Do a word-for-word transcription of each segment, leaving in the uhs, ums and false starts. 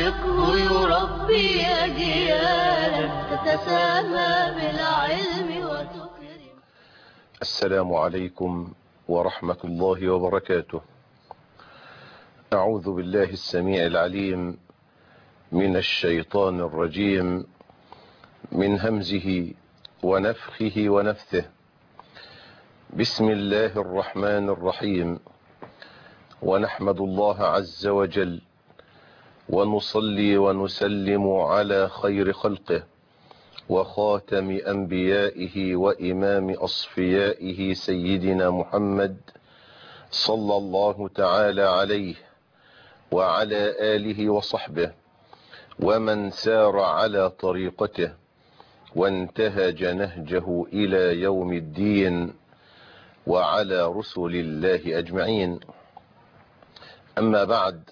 الفقه يربي أجيالا تتسامى بالعلم وتكرم. السلام عليكم ورحمة الله وبركاته. أعوذ بالله السميع العليم من الشيطان الرجيم من همزه ونفخه ونفثه. بسم الله الرحمن الرحيم. ونحمد الله عز وجل ونصلي ونسلم على خير خلقه وخاتم أنبيائه وإمام أصفيائه سيدنا محمد صلى الله تعالى عليه وعلى آله وصحبه ومن سار على طريقته وانتهج نهجه إلى يوم الدين وعلى رسل الله أجمعين. أما بعد،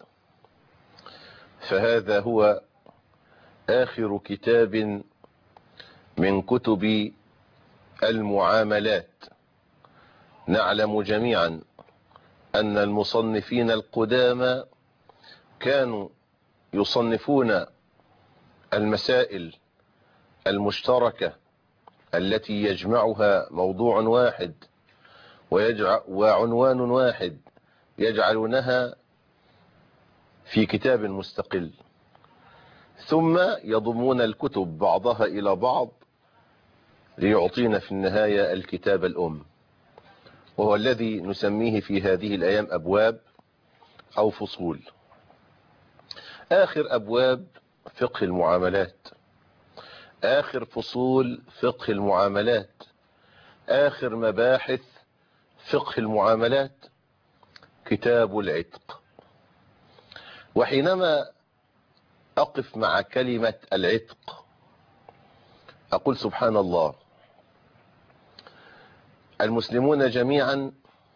فهذا هو آخر كتاب من كتب المعاملات. نعلم جميعا أن المصنفين القدامى كانوا يصنفون المسائل المشتركة التي يجمعها موضوع واحد وعنوان واحد، يجعلونها في كتاب مستقل، ثم يضمون الكتب بعضها إلى بعض ليعطينا في النهاية الكتاب الأم، وهو الذي نسميه في هذه الأيام أبواب أو فصول. آخر أبواب فقه المعاملات، آخر فصول فقه المعاملات، آخر مباحث فقه المعاملات كتاب العتق. وحينما أقف مع كلمة العتق أقول سبحان الله، المسلمون جميعا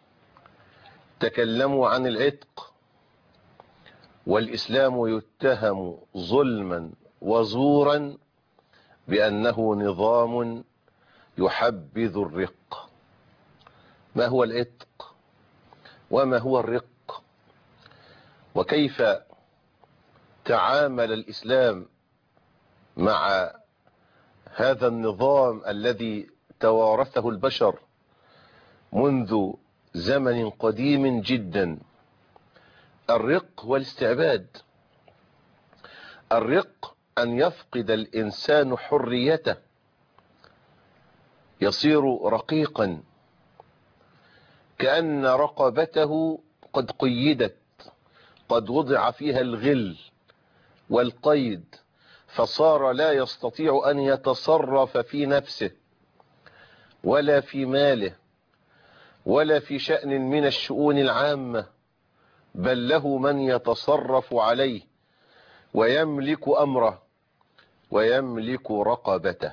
تكلموا عن العتق، والإسلام يتهم ظلما وزورا بأنه نظام يحبذ الرق. ما هو العتق وما هو الرق، وكيف تعامل الإسلام مع هذا النظام الذي توارثه البشر منذ زمن قديم جدا؟ الرق والاستعباد. الرق أن يفقد الإنسان حريته، يصير رقيقا، كأن رقبته قد قيدت، قد وضع فيها الغل والقيد، فصار لا يستطيع أن يتصرف في نفسه ولا في ماله ولا في شأن من الشؤون العامة، بل له من يتصرف عليه ويملك أمره ويملك رقبته.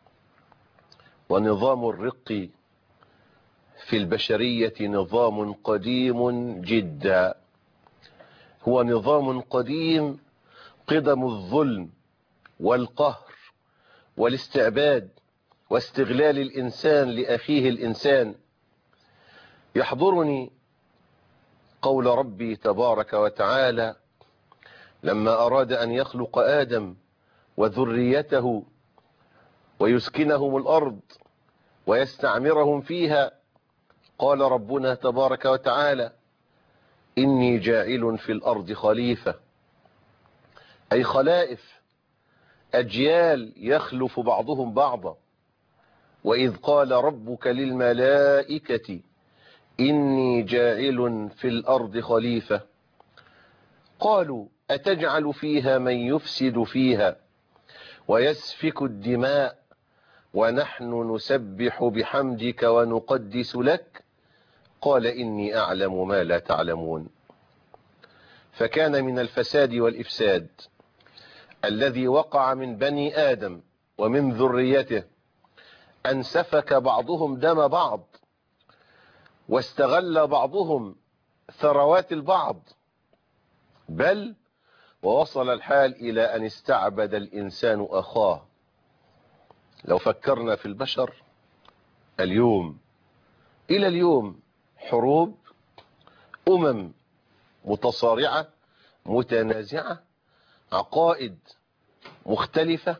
ونظام الرق في البشرية نظام قديم جدا، هو نظام قديم، قدم الظلم والقهر والاستعباد واستغلال الإنسان لأخيه الإنسان. يحضرني قول ربي تبارك وتعالى لما أراد أن يخلق آدم وذريته ويسكنهم الأرض ويستعمرهم فيها، قال ربنا تبارك وتعالى: إني جاعل في الأرض خليفة، أي خلائف، أجيال يخلف بعضهم بعضا. وإذ قال ربك للملائكة إني جاعل في الأرض خليفة، قالوا أتجعل فيها من يفسد فيها ويسفك الدماء ونحن نسبح بحمدك ونقدس لك، قال إني أعلم ما لا تعلمون. فكان من الفساد والإفساد الذي وقع من بني آدم ومن ذريته أن سفك بعضهم دم بعض، واستغل بعضهم ثروات البعض، بل ووصل الحال إلى أن استعبد الإنسان أخاه. لو فكرنا في البشر اليوم إلى اليوم، حروب، أمم متصارعة متنازعة، عقائد مختلفة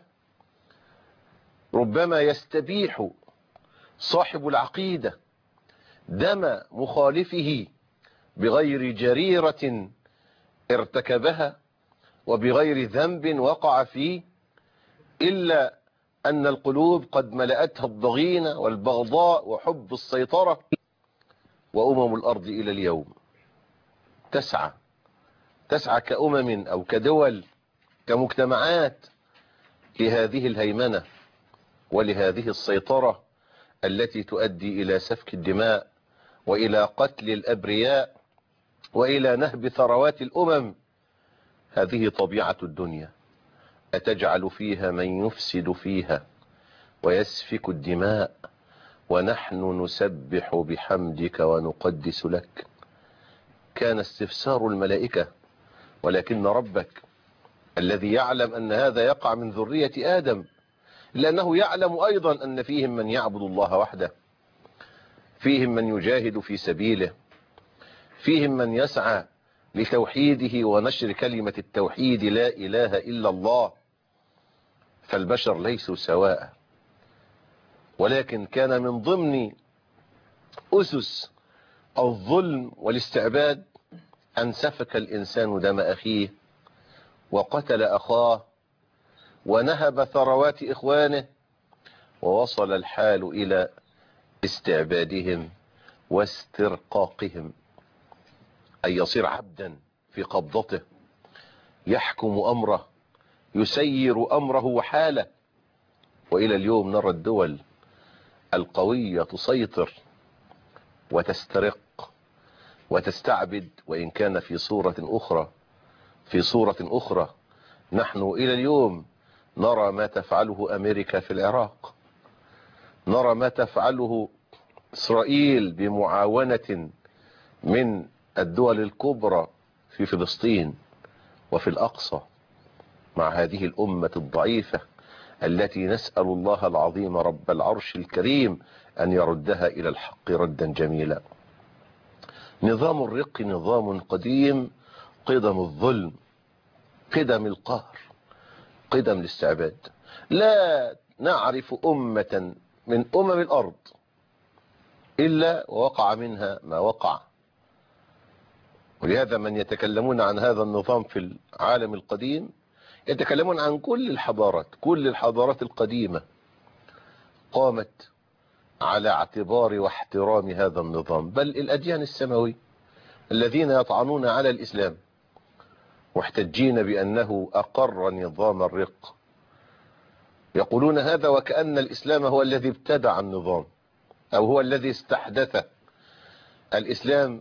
ربما يستبيح صاحب العقيدة دم مخالفه بغير جريرة ارتكبها وبغير ذنب وقع فيه، إلا أن القلوب قد ملأتها الضغينة والبغضاء وحب السيطرة. وأمم الأرض إلى اليوم تسعى تسعى كأمم أو كدول كمجتمعات لهذه الهيمنة ولهذه السيطرة التي تؤدي إلى سفك الدماء وإلى قتل الأبرياء وإلى نهب ثروات الأمم. هذه طبيعة الدنيا، أتجعل فيها من يفسد فيها ويسفك الدماء ونحن نسبح بحمدك ونقدس لك. كان استفسار الملائكة، ولكن ربك الذي يعلم أن هذا يقع من ذرية آدم، لأنه يعلم أيضا أن فيهم من يعبد الله وحده، فيهم من يجاهد في سبيله، فيهم من يسعى لتوحيده ونشر كلمة التوحيد لا إله إلا الله. فالبشر ليسوا سواء، ولكن كان من ضمن أسس الظلم والاستعباد أن سفك الإنسان دم أخيه وقتل أخاه ونهب ثروات إخوانه، ووصل الحال إلى استعبادهم واسترقاقهم، أن يصير عبدا في قبضته، يحكم أمره، يسير أمره وحاله. وإلى اليوم نرى الدول القوية تسيطر وتسترق وتستعبد، وإن كان في صورة أخرى في صورة أخرى. نحن إلى اليوم نرى ما تفعله أمريكا في العراق، نرى ما تفعله إسرائيل بمعاونة من الدول الكبرى في فلسطين وفي الأقصى مع هذه الأمة الضعيفة التي نسأل الله العظيم رب العرش الكريم أن يردها إلى الحق ردا جميلا. نظام الرق نظام قديم، قدم الظلم، قدم القهر، قدم الاستعباد. لا نعرف أمة من أمم الأرض إلا ووقع منها ما وقع. ولهذا من يتكلمون عن هذا النظام في العالم القديم يتكلمون عن كل الحضارات. كل الحضارات القديمة قامت على اعتبار واحترام هذا النظام، بل الأديان السماوية الذين يطعنون على الإسلام محتجين بأنه أقر نظام الرق، يقولون هذا وكأن الإسلام هو الذي ابتدع النظام أو هو الذي استحدثه. الإسلام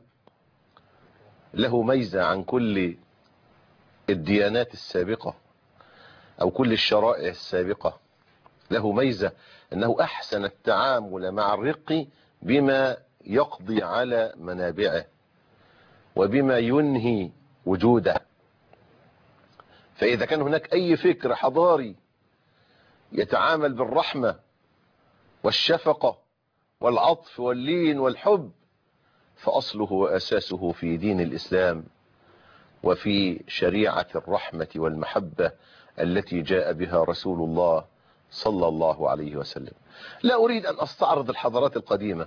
له ميزة عن كل الديانات السابقة أو كل الشرائع السابقة، له ميزة أنه أحسن التعامل مع الرق بما يقضي على منابعه وبما ينهي وجوده. فإذا كان هناك أي فكر حضاري يتعامل بالرحمة والشفقة والعطف واللين والحب فأصله وأساسه في دين الإسلام وفي شريعة الرحمة والمحبة التي جاء بها رسول الله صلى الله عليه وسلم. لا أريد أن أستعرض الحضارات القديمة،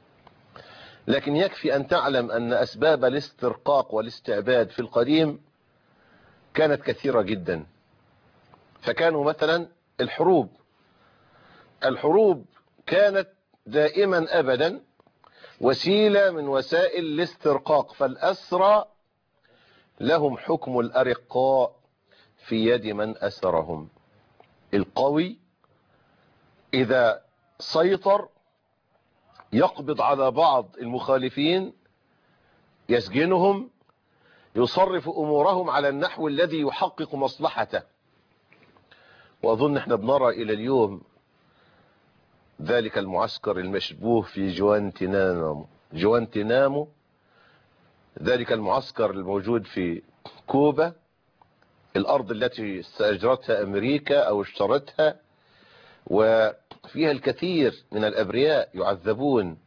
لكن يكفي أن تعلم أن أسباب الاسترقاق والاستعباد في القديم كانت كثيرة جدا. فكانوا مثلا الحروب الحروب كانت دائما أبدا وسيلة من وسائل الاسترقاق، فالأسرى لهم حكم الأرقاء في يد من أسرهم. القوي إذا سيطر يقبض على بعض المخالفين، يسجنهم، يصرف أمورهم على النحو الذي يحقق مصلحته. وأظن احنا بنرى إلى اليوم ذلك المعسكر المشبوه في جوانتنامو جوانتنامو ذلك المعسكر الموجود في كوبا، الأرض التي استأجرتها أمريكا أو اشترتها، وفيها الكثير من الأبرياء يعذبون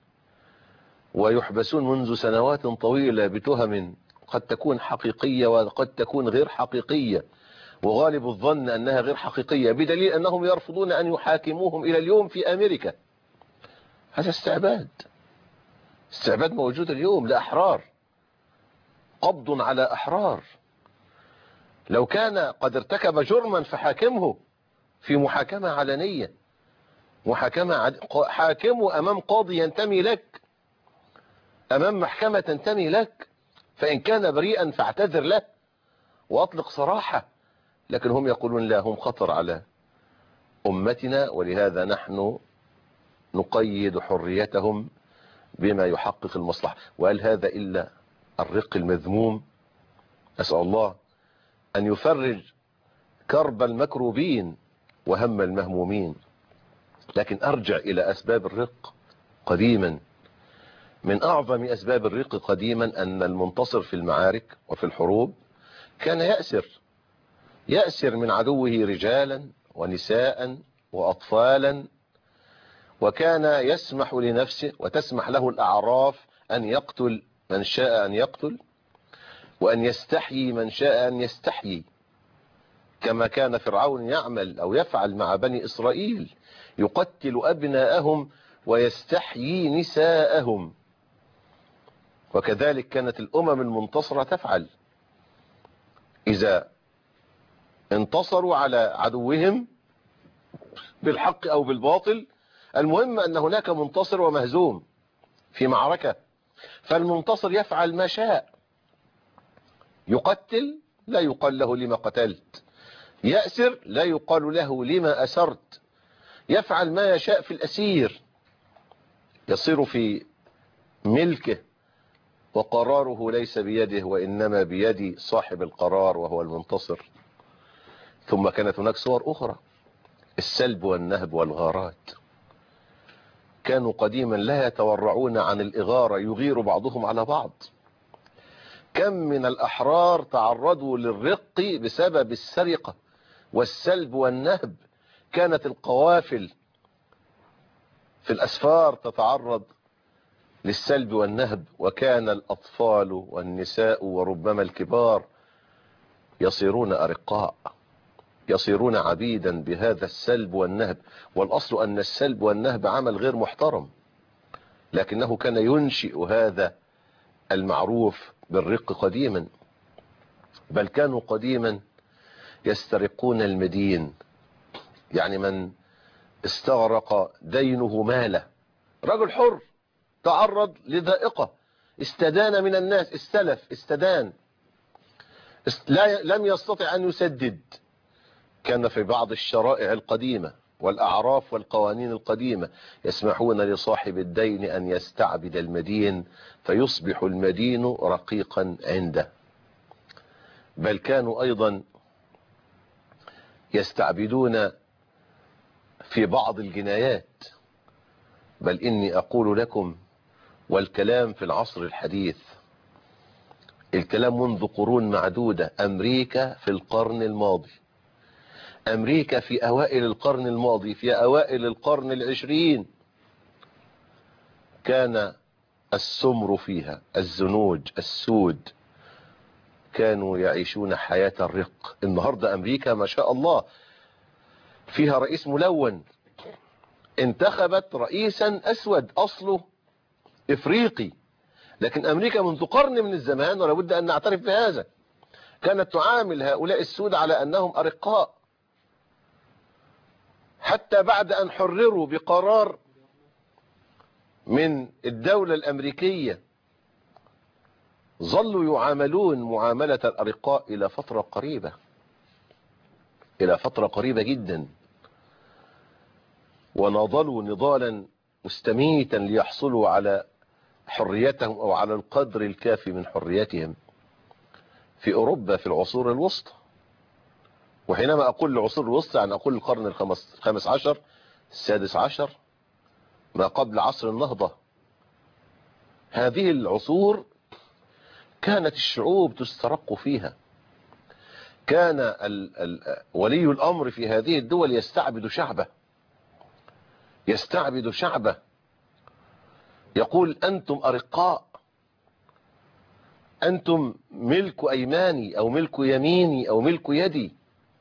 ويحبسون منذ سنوات طويلة بتهم قد تكون حقيقية وقد تكون غير حقيقية، وغالب الظن أنها غير حقيقية، بدليل أنهم يرفضون أن يحاكموهم إلى اليوم في أمريكا. هذا استعباد، استعباد موجود اليوم لأحرار، قبض على أحرار. لو كان قد ارتكب جرما فحاكمه في محاكمة علنية، محاكمة عد... حاكمه أمام قاضي ينتمي لك، أمام محكمة تنتمي لك، فإن كان بريئا فاعتذر له وأطلق سراحه. لكن هم يقولون لا، هم خطر على أمتنا، ولهذا نحن نقيد حريتهم بما يحقق المصلحة. وهل هذا إلا الرق المذموم؟ أسأل الله أن يفرج كرب المكروبين وهم المهمومين. لكن أرجع إلى أسباب الرق قديما. من أعظم أسباب الرق قديما أن المنتصر في المعارك وفي الحروب كان يأسر يأسر من عدوه رجالا ونساء وأطفالا، وكان يسمح لنفسه وتسمح له الأعراف أن يقتل من شاء أن يقتل، وأن يستحيي من شاء أن يستحيي، كما كان فرعون يعمل أو يفعل مع بني إسرائيل، يقتل أبناءهم ويستحيي نساءهم. وكذلك كانت الأمم المنتصرة تفعل، إذا انتصروا على عدوهم بالحق أو بالباطل، المهم أن هناك منتصر ومهزوم في معركة، فالمنتصر يفعل ما شاء، يقتل لا يقال له لما قتلت، يأسر لا يقال له لما أسرت، يفعل ما يشاء في الأسير، يصير في ملكه وقراره ليس بيده وإنما بيد صاحب القرار وهو المنتصر. ثم كانت هناك صور أخرى، السلب والنهب والغارات. كانوا قديما لا يتورعون عن الإغارة، يغير بعضهم على بعض. كم من الأحرار تعرضوا للرق بسبب السرقة والسلب والنهب. كانت القوافل في الأسفار تتعرض للسلب والنهب، وكان الأطفال والنساء وربما الكبار يصيرون أرقاء، يصيرون عبيدا بهذا السلب والنهب. والأصل أن السلب والنهب عمل غير محترم، لكنه كان ينشئ هذا المعروف بالرق قديما. بل كانوا قديما يسترقون المدين، يعني من استغرق دينه ماله، رجل حر تعرض لضائقة، استدان من الناس، استلف، استدان، لا لم يستطع أن يسدد. كان في بعض الشرائع القديمة والأعراف والقوانين القديمة يسمحون لصاحب الدين أن يستعبد المدين فيصبح المدين رقيقا عنده. بل كانوا أيضا يستعبدون في بعض الجنايات. بل إني أقول لكم، والكلام في العصر الحديث، الكلام منذ قرون معدودة، أمريكا في القرن الماضي، أمريكا في أوائل القرن الماضي، في أوائل القرن العشرين، كان السمر فيها، الزنوج، السود، كانوا يعيشون حياة الرق. النهاردة أمريكا ما شاء الله فيها رئيس ملون، انتخبت رئيسا أسود أصله إفريقي. لكن أمريكا منذ قرن من الزمان، ولا بد أن نعترف بهذا، كانت تعامل هؤلاء السود على أنهم أرقاء، حتى بعد أن حرروا بقرار من الدولة الأمريكية ظلوا يعاملون معاملة الأرقاء إلى فترة قريبة، إلى فترة قريبة جدا، ونضلوا نضالا مستميتا ليحصلوا على حريتهم أو على القدر الكافي من حريتهم في أوروبا في العصور الوسطى. وحينما أقول العصور الوسطى يعني أقول القرن الخامس عشر، السادس عشر، ما قبل عصر النهضة. هذه العصور كانت الشعوب تسترق فيها، كان ال ال ولي الأمر في هذه الدول يستعبد شعبه، يستعبد شعبه، يقول أنتم أرقاء، أنتم ملك أيماني أو ملك يميني أو ملك يدي،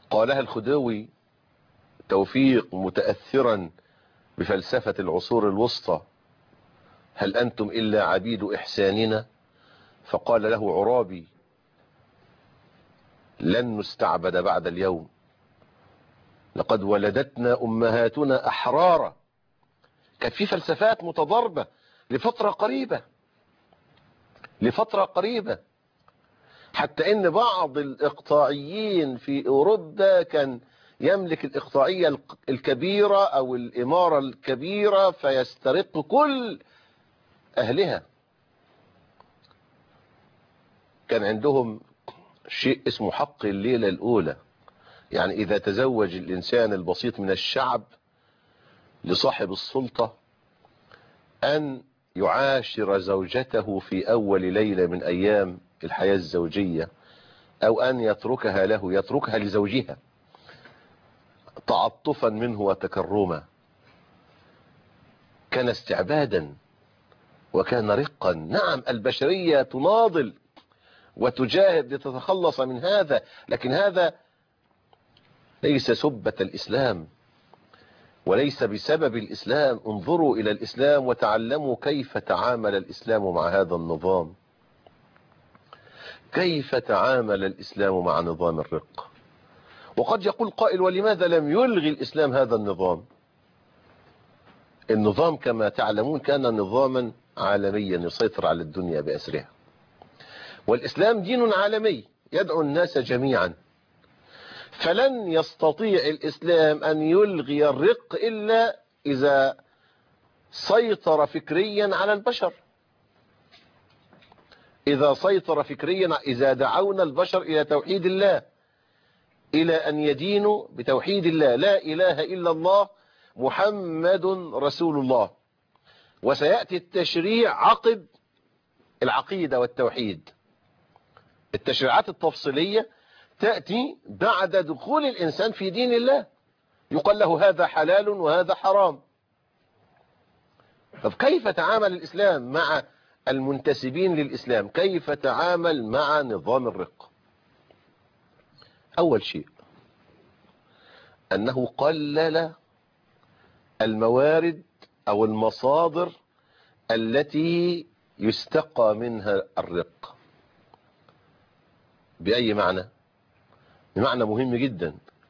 قالها الخديوي توفيق متأثرا بفلسفة العصور الوسطى: هل أنتم إلا عبيد إحساننا؟ فقال له عرابي: لن نستعبد بعد اليوم، لقد ولدتنا أمهاتنا أحرارا. كانت في فلسفات متضاربة لفترة قريبة لفترة قريبة حتى ان بعض الاقطاعيين في اوروبا كان يملك الاقطاعية الكبيرة او الامارة الكبيرة فيسترق كل اهلها. كان عندهم شيء اسمه حق الليلة الاولى، يعني اذا تزوج الانسان البسيط من الشعب لصاحب السلطة ان يعاشر زوجته في اول ليلة من ايام الحياة الزوجية، او ان يتركها له يتركها لزوجها تعطفا منه وتكرما. كان استعبادا وكان رقا. نعم البشرية تناضل وتجاهد لتتخلص من هذا، لكن هذا ليس سبة الإسلام وليس بسبب الإسلام. انظروا إلى الإسلام وتعلموا كيف تعامل الإسلام مع هذا النظام، كيف تعامل الإسلام مع نظام الرق. وقد يقول قائل: ولماذا لم يلغي الإسلام هذا النظام؟ النظام كما تعلمون كان نظاما عالميا يسيطر على الدنيا بأسرها، والإسلام دين عالمي يدعو الناس جميعا، فلن يستطيع الإسلام أن يلغي الرق إلا إذا سيطر فكريا على البشر، إذا سيطر فكريا، إذا دعونا البشر إلى توحيد الله، إلى أن يدينوا بتوحيد الله، لا إله إلا الله محمد رسول الله. وسيأتي التشريع عقب العقيدة والتوحيد. التشريعات التفصيلية تأتي بعد دخول الإنسان في دين الله، يقال له هذا حلال وهذا حرام. فكيف تعامل الإسلام مع المنتسبين للإسلام؟ كيف تعامل مع نظام الرق؟ أول شيء أنه قلل الموارد أو المصادر التي يستقى منها الرق. بأي معنى؟ بمعنى مهم جدا.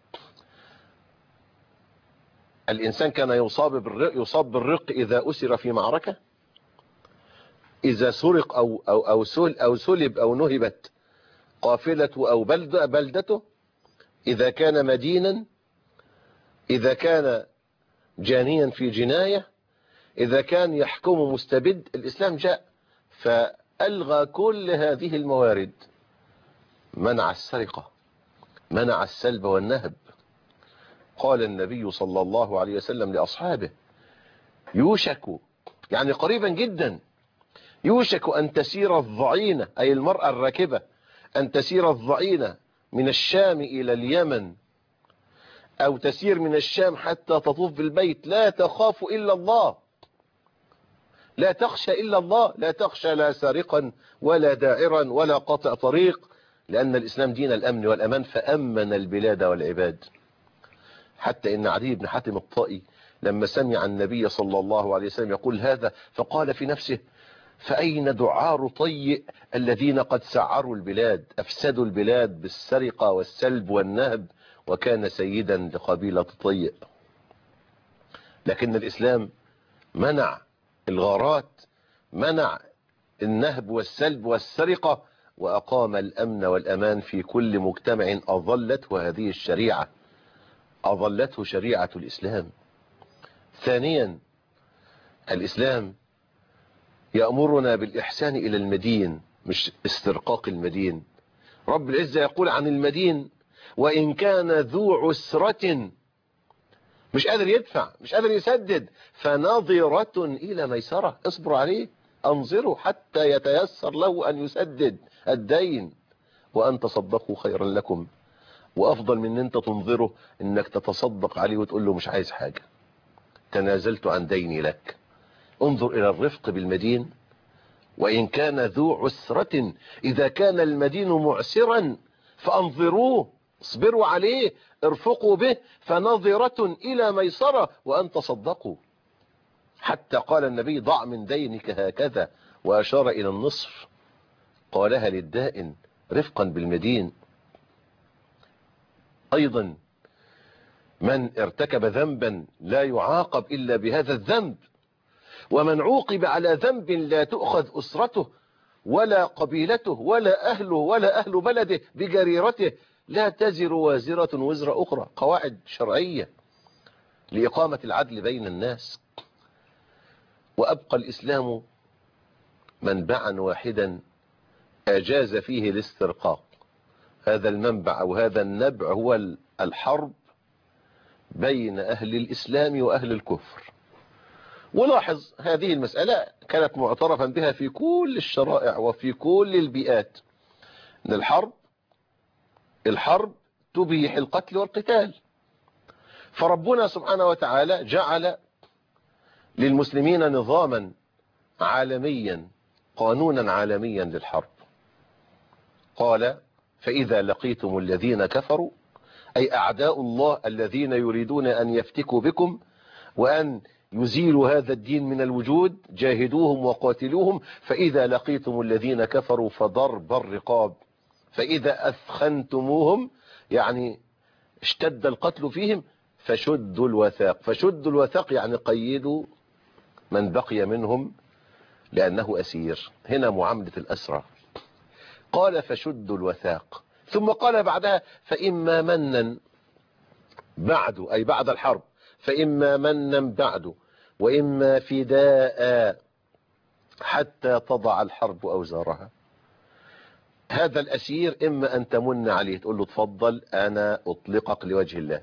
الإنسان كان يصاب بالرق, يصاب بالرق إذا أسر في معركة، إذا سرق أو, أو, أو, سل أو سلب أو نهبت قافلته أو بلد بلدته، إذا كان مدينا، إذا كان جانيا في جناية، إذا كان يحكم مستبد. الإسلام جاء فألغى كل هذه الموارد، منع السرقة، منع السلب والنهب. قال النبي صلى الله عليه وسلم لأصحابه: يوشك، يعني قريبا جدا، يوشك أن تسير الضعينة، أي المرأة الراكبة، أن تسير الضعينة من الشام إلى اليمن، أو تسير من الشام حتى تطوف بالبيت، لا تخاف إلا الله، لا تخشى إلا الله، لا تخشى لا سارقا ولا داعرا ولا قاطع طريق، لأن الإسلام دين الأمن والأمان، فأمن البلاد والعباد. حتى إن عدي بن حاتم الطائي لما سمع النبي صلى الله عليه وسلم يقول هذا فقال في نفسه: فأين دعار طيء الذين قد سعروا البلاد، أفسدوا البلاد بالسرقة والسلب والنهب، وكان سيدا لقبيلة طيء. لكن الإسلام منع الغارات، منع النهب والسلب والسرقة، وأقام الأمن والأمان في كل مجتمع أظلته هذه الشريعة، أظلته شريعة الإسلام. ثانيا، الإسلام يأمرنا بالإحسان إلى المدين، مش استرقاق المدين. رب العزة يقول عن المدين: وإن كان ذو عسرة، مش قادر يدفع، مش قادر يسدد، فنظرة إلى ميسرة، اصبروا عليه، انظروا حتى يتيسر له أن يسدد الدين، وأن تصدقوا خيرا لكم. وأفضل من أن أنت تنظره أنك تتصدق عليه وتقول له مش عايز حاجة، تنازلت عن ديني لك. انظر إلى الرفق بالمدين. وإن كان ذو عسرة، إذا كان المدين معسرا فأنظروه، اصبروا عليه، ارفقوا به، فنظرة إلى ميسرة وأن تصدقوا. حتى قال النبي ضع من دينك هكذا، وأشار إلى النصف، قالها للدائن رفقا بالمدين. أيضا من ارتكب ذنبا لا يعاقب إلا بهذا الذنب، ومن عوقب على ذنب لا تؤخذ أسرته ولا قبيلته ولا أهله ولا أهل بلده بجريرته، لا تزر وازرة وزر أخرى. قواعد شرعية لإقامة العدل بين الناس. وأبقى الإسلام منبعا واحدا أجاز فيه الاسترقاق. هذا المنبع أو هذا النبع هو الحرب بين أهل الإسلام وأهل الكفر. ولاحظ هذه المسألة كانت معترفا بها في كل الشرائع وفي كل البيئات، أن الحرب الحرب تبيح القتل والقتال. فربنا سبحانه وتعالى جعل للمسلمين نظاما عالميا، قانونا عالميا للحرب. قال فإذا لقيتم الذين كفروا، أي أعداء الله الذين يريدون أن يفتكوا بكم وأن يزيلوا هذا الدين من الوجود، جاهدوهم وقاتلوهم. فإذا لقيتم الذين كفروا فضرب الرقاب، فإذا أثخنتموهم يعني اشتد القتل فيهم فشدوا الوثاق. فشدوا الوثاق يعني قيدوا من بقي منهم لأنه أسير. هنا معاملة الأسرى. قال فشدوا الوثاق، ثم قال بعدها فإما منا بعد، أي بعد الحرب، فإما منا بعد وإما فداء حتى تضع الحرب أوزارها. هذا الأسير إما أن تمن عليه، تقول له تفضل أنا أطلقك لوجه الله.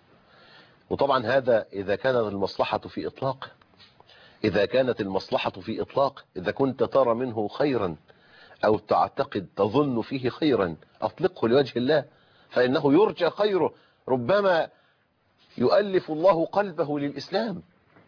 وطبعا هذا إذا كانت المصلحة في إطلاقه، إذا كانت المصلحة في إطلاق، إذا كنت ترى منه خيرا أو تعتقد تظن فيه خيرا أطلقه لوجه الله، فإنه يرجى خيره، ربما يؤلف الله قلبه للإسلام.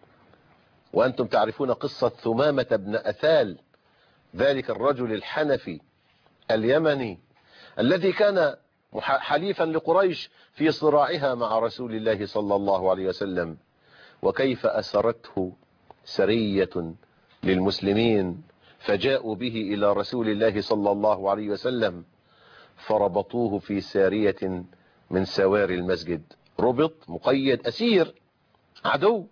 وأنتم تعرفون قصة ثمامة بن أثال، ذلك الرجل الحنفي اليمني الذي كان حليفا لقريش في صراعها مع رسول الله صلى الله عليه وسلم، وكيف أسرته سرية للمسلمين فجاءوا به إلى رسول الله صلى الله عليه وسلم، فربطوه في سارية من سواري المسجد. ربط مقيد أسير عدو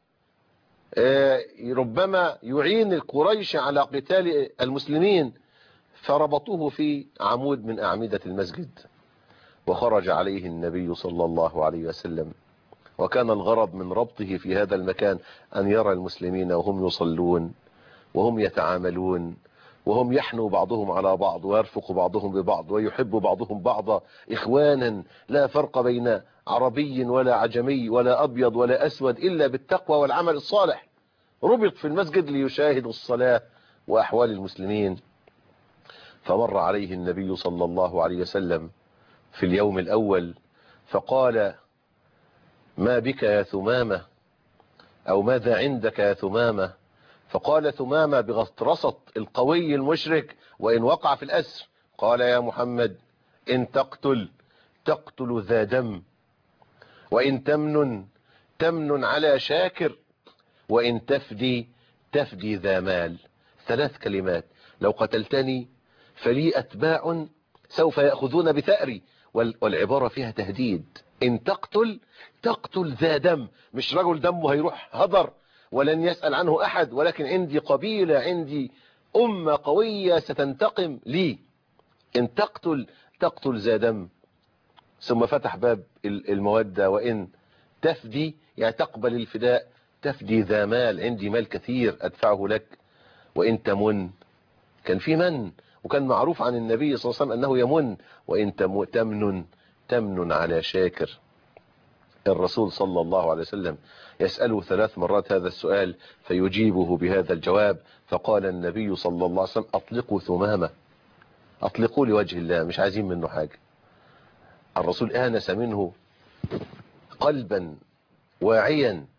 ربما يعين القريش على قتال المسلمين، فربطوه في عمود من أعمدة المسجد. وخرج عليه النبي صلى الله عليه وسلم، وكان الغرض من ربطه في هذا المكان أن يرى المسلمين وهم يصلون وهم يتعاملون وهم يحنوا بعضهم على بعض ويرفق بعضهم ببعض ويحب بعضهم بعضا إخوانا، لا فرق بين عربي ولا عجمي ولا أبيض ولا أسود إلا بالتقوى والعمل الصالح. ربط في المسجد ليشاهد الصلاة وأحوال المسلمين. فمر عليه النبي صلى الله عليه وسلم في اليوم الأول فقال ما بك يا ثمامة، أو ماذا عندك يا ثمامة؟ فقال ثمامة بغطرسة القوي المشرك وإن وقع في الأسر، قال يا محمد إن تقتل تقتل ذا دم، وإن تمنن تمنن على شاكر، وإن تفدي تفدي ذا مال. ثلاث كلمات: لو قتلتني فلي أتباع سوف يأخذون بثأري، والعبارة فيها تهديد. إن تقتل تقتل ذا دم، مش رجل دمه هيروح هدر ولن يسأل عنه أحد، ولكن عندي قبيلة، عندي أمة قوية ستنتقم لي. إن تقتل تقتل ذا دم. ثم فتح باب المودة. وإن تفدي يعني تقبل الفداء، تفدي ذا مال، عندي مال كثير أدفعه لك. وإن تمن، كان في من، وكان معروف عن النبي صلى الله عليه وسلم أنه يمن. وإن تمنن تمنن على شاكر. الرسول صلى الله عليه وسلم يسأله ثلاث مرات هذا السؤال فيجيبه بهذا الجواب. فقال النبي صلى الله عليه وسلم أطلقوا ثمامة، أطلقوا لوجه الله، مش عايزين منه حاجة. الرسول آنس منه قلبا واعيا،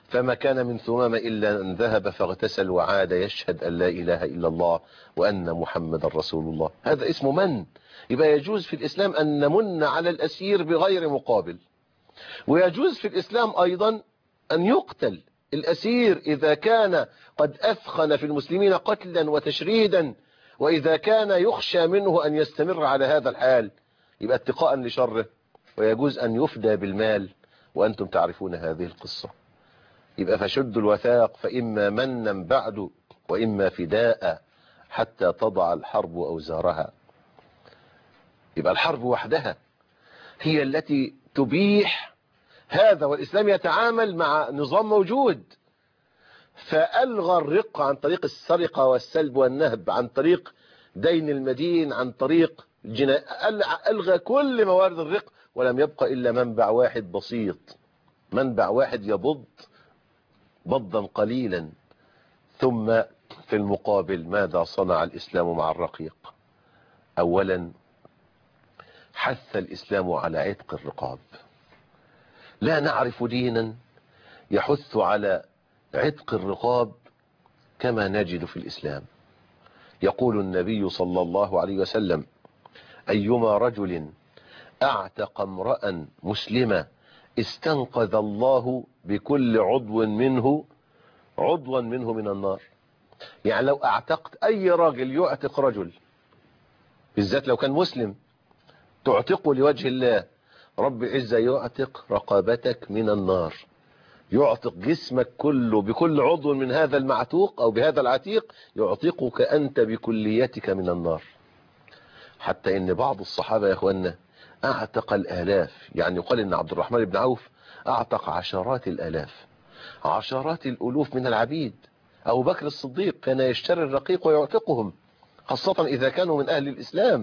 فما كان من ثمامة إلا أن ذهب فاغتسل وعاد يشهد أن لا إله إلا الله وأن محمد رسول الله. هذا اسمه من. يبقى يجوز في الإسلام أن نمن على الأسير بغير مقابل. ويجوز في الإسلام أيضا أن يقتل الأسير إذا كان قد أثخن في المسلمين قتلا وتشريدا، وإذا كان يخشى منه أن يستمر على هذا الحال، يبقى اتقاء لشره. ويجوز أن يفدى بالمال، وأنتم تعرفون هذه القصة. يبقى فشدوا الوثاق فإما منا بعد وإما فداء حتى تضع الحرب أوزارها. يبقى الحرب وحدها هي التي تبيح هذا، والإسلام يتعامل مع نظام موجود. فألغى الرق عن طريق السرقة والسلب والنهب، عن طريق دين المدين، عن طريق الجناء، ألغى كل موارد الرق، ولم يبقى إلا منبع واحد بسيط، منبع واحد يبض بضا قليلا. ثم في المقابل ماذا صنع الإسلام مع الرقيق؟ أولا حث الإسلام على عتق الرقاب. لا نعرف دينا يحث على عتق الرقاب كما نجد في الإسلام. يقول النبي صلى الله عليه وسلم: أيما رجل اعتق امرأ مسلما استنقذ الله بكل عضو منه عضوا منه من النار. يعني لو اعتقت أي راجل يعتق رجل، بالذات لو كان مسلم، تعتقه لوجه الله، رب العزة يعتق رقبتك من النار، يعتق جسمك كله بكل عضو من هذا المعتوق أو بهذا العتيق، يعتقك أنت بكليتك من النار. حتى إن بعض الصحابة يا أخوانا اعتق الآلاف. يعني يقال إن عبد الرحمن بن عوف اعتق عشرات الآلاف، عشرات الألوف من العبيد. أبو بكر الصديق كان يشتري الرقيق ويعتقهم، خاصة إذا كانوا من أهل الإسلام.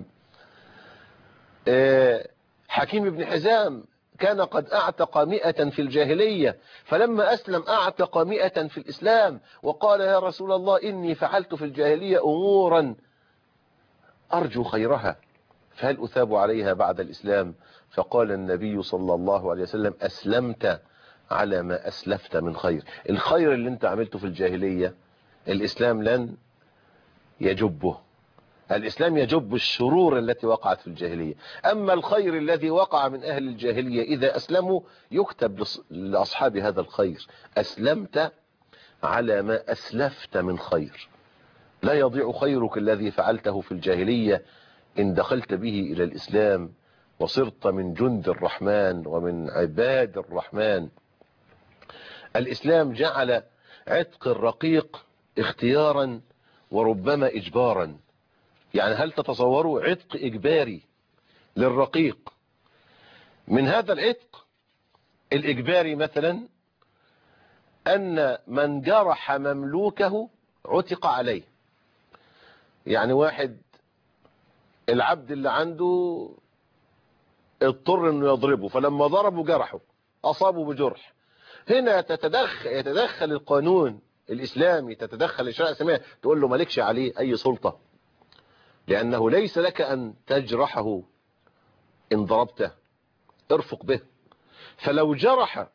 حكيم بن حزام كان قد اعتق مئة في الجاهلية، فلما أسلم اعتق مئة في الإسلام، وقال: يا رسول الله إني فعلت في الجاهلية أمورا أرجو خيرها، فهل أثاب عليها بعد الإسلام؟ فقال النبي صلى الله عليه وسلم: أسلمت على ما أسلفت من خير. الخير اللي انت عملته في الجاهلية الإسلام لن يجبه، الإسلام يجب الشرور التي وقعت في الجاهلية. أما الخير الذي وقع من أهل الجاهلية إذا أسلموا يكتب لأصحاب هذا الخير: أسلمت على ما أسلفت من خير. لا يضيع خيرك الذي فعلته في الجاهلية إن دخلت به إلى الإسلام وصرت من جند الرحمن ومن عباد الرحمن. الإسلام جعل عتق الرقيق اختيارا وربما إجبارا. يعني هل تتصوروا عتق إجباري للرقيق؟ من هذا العتق الإجباري مثلا أن من جرح مملوكه عتق عليه. يعني واحد العبد اللي عنده اضطر انه يضربه، فلما ضربه جرحه، اصابه بجرح. هنا تتدخل يتدخل القانون الإسلامي، تتدخل الشريعة الإسلامية، تقول له مالكش عليه أي سلطة، لأنه ليس لك أن تجرحه إن ضربته، ارفق به. فلو جرح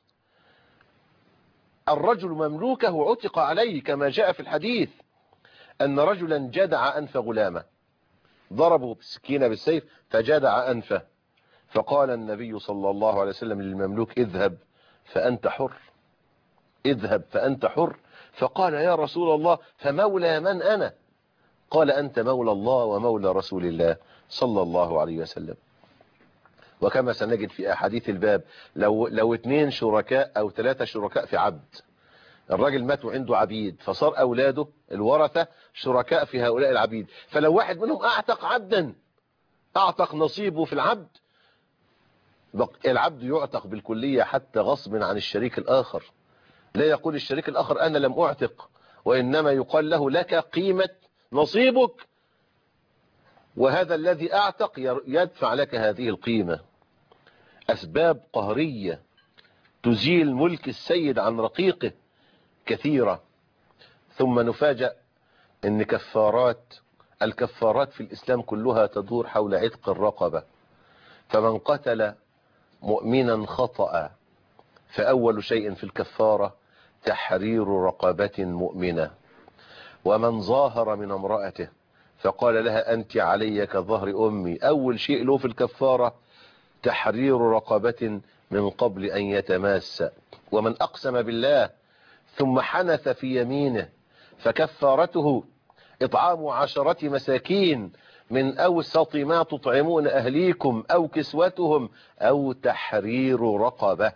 الرجل مملوكه عتق عليه، كما جاء في الحديث أن رجلا جدع أنف غلامه، ضربه بالسكينة بالسيف فجدع أنفه، فقال النبي صلى الله عليه وسلم للمملوك: اذهب فأنت حر، اذهب فأنت حر. فقال: يا رسول الله فمولى من أنا؟ قال: أنت مولى الله ومولى رسول الله صلى الله عليه وسلم. وكما سنجد في أحاديث الباب، لو لو اثنين شركاء أو ثلاثة شركاء في عبد، الراجل مات وعنده عبيد، فصار أولاده الورثة شركاء في هؤلاء العبيد، فلو واحد منهم أعتق عبدا، أعتق نصيبه في العبد، العبد يعتق بالكلية حتى غصب عن الشريك الآخر. لا يقول الشريك الآخر أنا لم أعتق، وإنما يقال له: لك قيمة نصيبك، وهذا الذي أعتق يدفع لك هذه القيمة. أسباب قهرية تزيل ملك السيد عن رقيقه كثيرة. ثم نفاجأ أن كفارات الكفارات في الإسلام كلها تدور حول عتق الرقبة. فمن قتل مؤمنا خطأ فأول شيء في الكفارة تحرير رقبة مؤمنة. ومن ظاهر من امرأته فقال لها أنت علي كظهر أمي، أول شيء له في الكفارة تحرير رقبة من قبل أن يتماس. ومن أقسم بالله ثم حنث في يمينه فكفارته إطعام عشرة مساكين من أوسط ما تطعمون أهليكم أو كسوتهم أو تحرير رقبة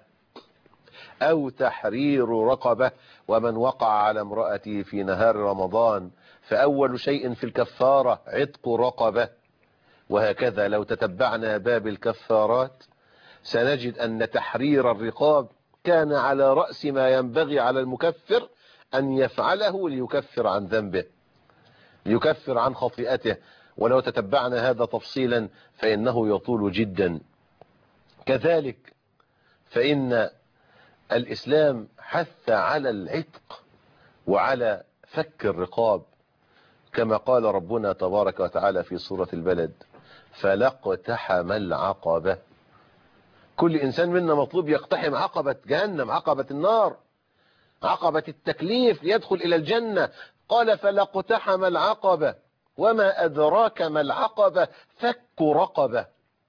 أو تحرير رقبة. ومن وقع على امرأته في نهار رمضان فأول شيء في الكفارة عتق رقبة. وهكذا لو تتبعنا باب الكفارات سنجد أن تحرير الرقاب كان على رأس ما ينبغي على المكفر أن يفعله ليكفر عن ذنبه، ليكفر عن خطيئته. ولو تتبعنا هذا تفصيلا فإنه يطول جدا. كذلك فإن الإسلام حث على العتق وعلى فك الرقاب، كما قال ربنا تبارك وتعالى في سورة البلد فلاقتحم العقبة. كل إنسان منا مطلوب يقتحم عقبة جهنم، عقبة النار، عقبة التكليف ليدخل إلى الجنة. قال فلاقتحم العقبة وما أدراك ما العقبة فك رقبة،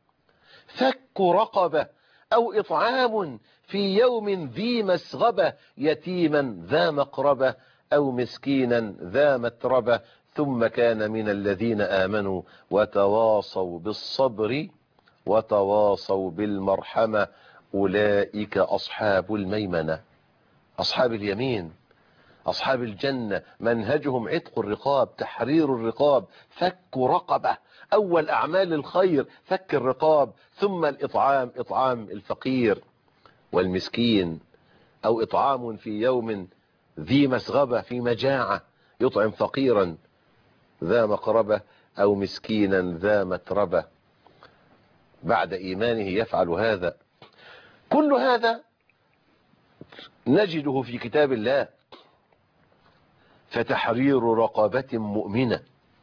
فك رقبة أو إطعام في يوم ذي مسغبة يتيما ذا مقربة أو مسكينا ذا متربة ثم كان من الذين آمنوا وتواصوا بالصبر وتواصوا بالمرحمة أولئك أصحاب الميمنة، أصحاب اليمين، أصحاب الجنة. منهجهم عتق الرقاب، تحرير الرقاب، فك رقبة. أول أعمال الخير فك الرقاب، ثم الإطعام، إطعام الفقير والمسكين، أو إطعام في يوم ذي مسغبة في مجاعة يطعم فقيرا ذا مقربة أو مسكينا ذا متربة. بعد إيمانه يفعل هذا. كل هذا نجده في كتاب الله. فتحرير رقبة مؤمنة،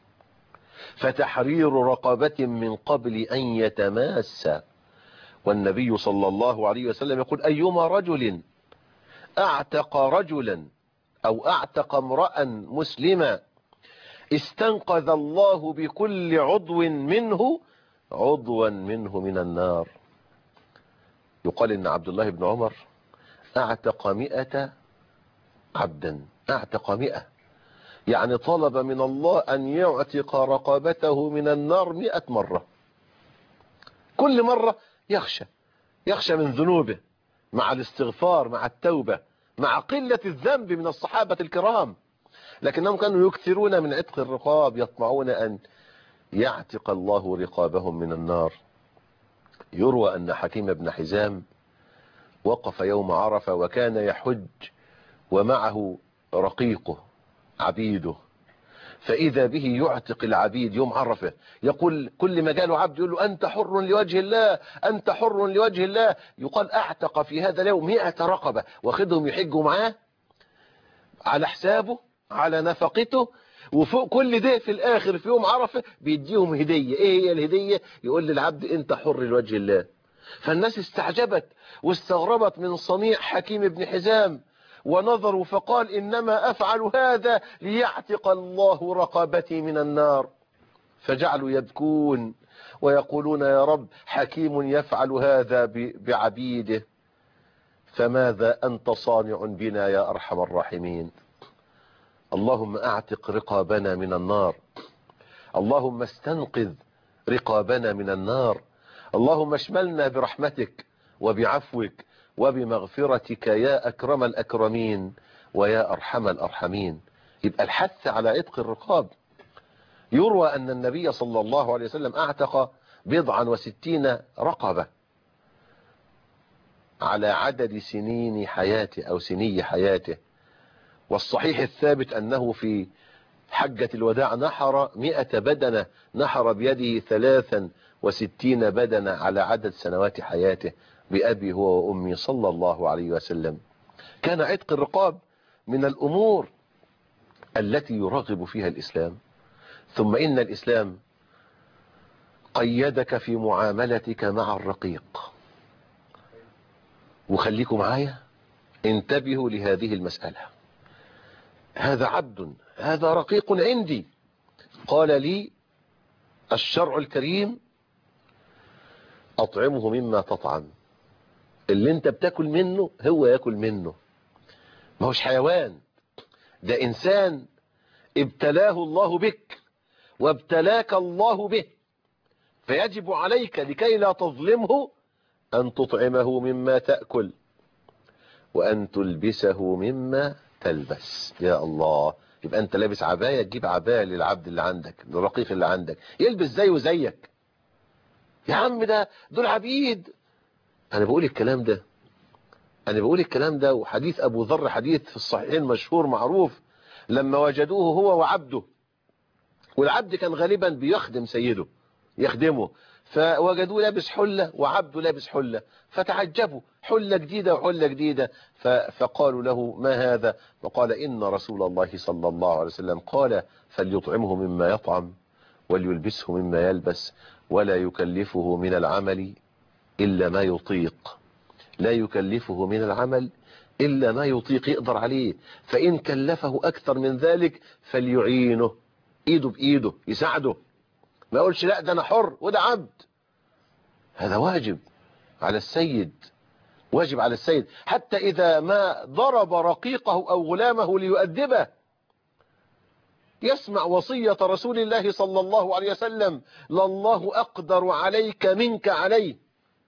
فتحرير رقبة من قبل أن يتماسا. والنبي صلى الله عليه وسلم يقول أيما رجل أعتق رجلا أو أعتق امرأ مسلما استنقذ الله بكل عضو منه عضوا منه من النار. يقال إن عبد الله بن عمر أعتق مئة عبدا، أعتق مئة، يعني طلب من الله أن يعتق رقبته من النار مئة مرة. كل مرة يخشى يخشى من ذنوبه، مع الاستغفار، مع التوبة، مع قلة الذنب من الصحابة الكرام، لكنهم كانوا يكثرون من عتق الرقاب، يطمعون أن يعتق الله رقابهم من النار. يروى أن حكيم بن حزام وقف يوم عرفة وكان يحج ومعه رقيقه عبيده، فإذا به يعتق العبيد يوم عرفة. يقول كل ما جاله عبد يقول له أنت حر لوجه الله، أنت حر لوجه الله. يقال أعتق في هذا اليوم مئة رقبة، واخدهم يحجوا معاه على حسابه على نفقته، وفوق كل ده في الآخر في يوم عرفة بيديهم هدية. إيه هي الهدية؟ يقول للعبد أنت حر لوجه الله. فالناس استعجبت واستغربت من صنيع حكيم بن حزام، ونظروا فقال إنما أفعل هذا ليعتق الله رقبتي من النار. فجعلوا يبكون ويقولون يا رب حكيم يفعل هذا بعبيده، فماذا أنت صانع بنا يا أرحم الراحمين. اللهم أعتق رقابنا من النار، اللهم استنقذ رقابنا من النار، اللهم اشملنا برحمتك وبعفوك وبمغفرتك يا أكرم الأكرمين ويا أرحم الأرحمين. يبقى الحث على عتق الرقاب. يروى أن النبي صلى الله عليه وسلم أعتق بضعا وستين رقبة على عدد سنين حياته أو سني حياته. والصحيح الثابت أنه في حجة الوداع نحر مئة بدنة، نحر بيده ثلاثا وستين بدنة على عدد سنوات حياته بأبي هو وأمي صلى الله عليه وسلم. كان عتق الرقاب من الأمور التي يرغب فيها الإسلام. ثم إن الإسلام قيدك في معاملتك مع الرقيق. وخليكم معايا، انتبهوا لهذه المسألة. هذا عبد، هذا رقيق عندي، قال لي الشرع الكريم أطعمه مما تطعم. اللي انت بتاكل منه هو ياكل منه، ما هوش حيوان، ده إنسان ابتلاه الله بك وابتلاك الله به، فيجب عليك لكي لا تظلمه أن تطعمه مما تأكل وأن تلبسه مما تلبس. يا الله، يبقى أنت لابس عباية، تجيب عباية للعبد اللي عندك، للرقيق اللي عندك، يلبس زيه وزيك. يا عم ده دول عبيد. أنا بقول الكلام ده أنا بقول الكلام ده وحديث أبو ذر حديث في الصحيحين مشهور معروف، لما وجدوه هو وعبده، والعبد كان غالبا بيخدم سيده يخدمه، فوجدوه لابس حلة وعبده لابس حلة، فتعجبوا، حلة جديدة وحلة جديدة، فقالوا له ما هذا؟ فقال إن رسول الله صلى الله عليه وسلم قال فليطعمه مما يطعم وليلبسه مما يلبس ولا يكلفه من العمل إلا ما يطيق. لا يكلفه من العمل إلا ما يطيق، يقدر عليه، فإن كلفه أكثر من ذلك فليعينه، إيده بإيده يساعده، ما يقولش لا ده أنا حر وده عبد. هذا واجب على السيد، واجب على السيد، حتى إذا ما ضرب رقيقه أو غلامه ليؤدبه يسمع وصية رسول الله صلى الله عليه وسلم: لله أقدر عليك منك عليه.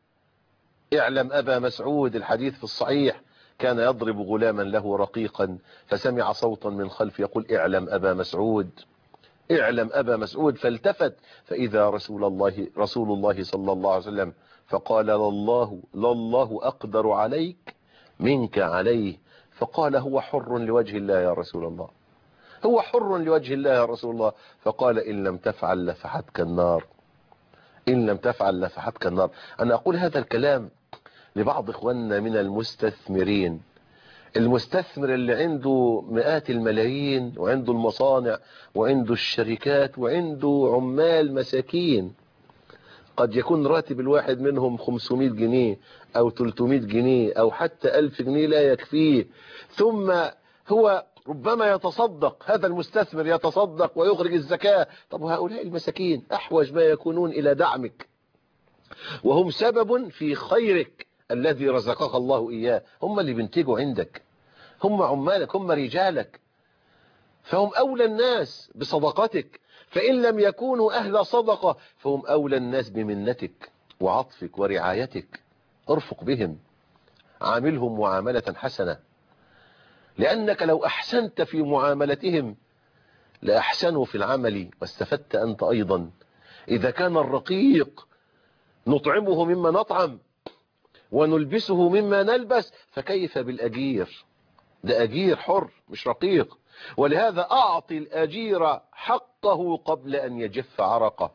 اعلم أبا مسعود، الحديث في الصحيح، كان يضرب غلاما له رقيقا فسمع صوتا من خلف يقول: اعلم أبا مسعود، اعلم أبا مسعود، فالتفت فإذا رسول الله رسول الله صلى الله عليه وسلم، فقال: لله لله أقدر عليك منك عليه. فقال: هو حر لوجه الله يا رسول الله، هو حر لوجه الله يا رسول الله. فقال: إن لم تفعل لفحتك النار، إن لم تفعل لفحتك النار. أنا أقول هذا الكلام لبعض إخواننا من المستثمرين، المستثمر اللي عنده مئات الملايين وعنده المصانع وعنده الشركات وعنده عمال مساكين، قد يكون راتب الواحد منهم خمسمائة جنيه أو ثلاثمائة جنيه أو حتى ألف جنيه لا يكفيه، ثم هو ربما يتصدق، هذا المستثمر يتصدق ويخرج الزكاة. طب هؤلاء المساكين أحوج ما يكونون إلى دعمك، وهم سبب في خيرك الذي رزقك الله إياه، هم اللي بينتجوا عندك، هم عمالك، هم رجالك، فهم أولى الناس بصدقتك، فإن لم يكونوا أهل صدقة فهم أولى الناس بمنتك وعطفك ورعايتك. ارفق بهم، عاملهم معاملة حسنة، لأنك لو أحسنت في معاملتهم لأحسنوا في العمل واستفدت أنت أيضا. إذا كان الرقيق نطعمه مما نطعم ونلبسه مما نلبس، فكيف بالأجير؟ ده أجير حر مش رقيق. ولهذا أعطي الأجير حقه قبل أن يجف عرقه،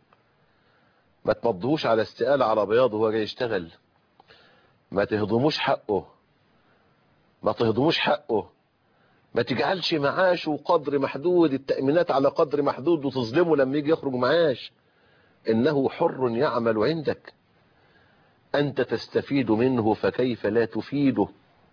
ما تمضهوش على استقالة على بياض وهو جاي يشتغل، ما تهضموش حقه، ما تهضموش حقه، ما تجعلش معاشه قدر محدود، التأمينات على قدر محدود وتظلمه لما يجي يخرج معاش. إنه حر يعمل عندك، أنت تستفيد منه، فكيف لا تفيده؟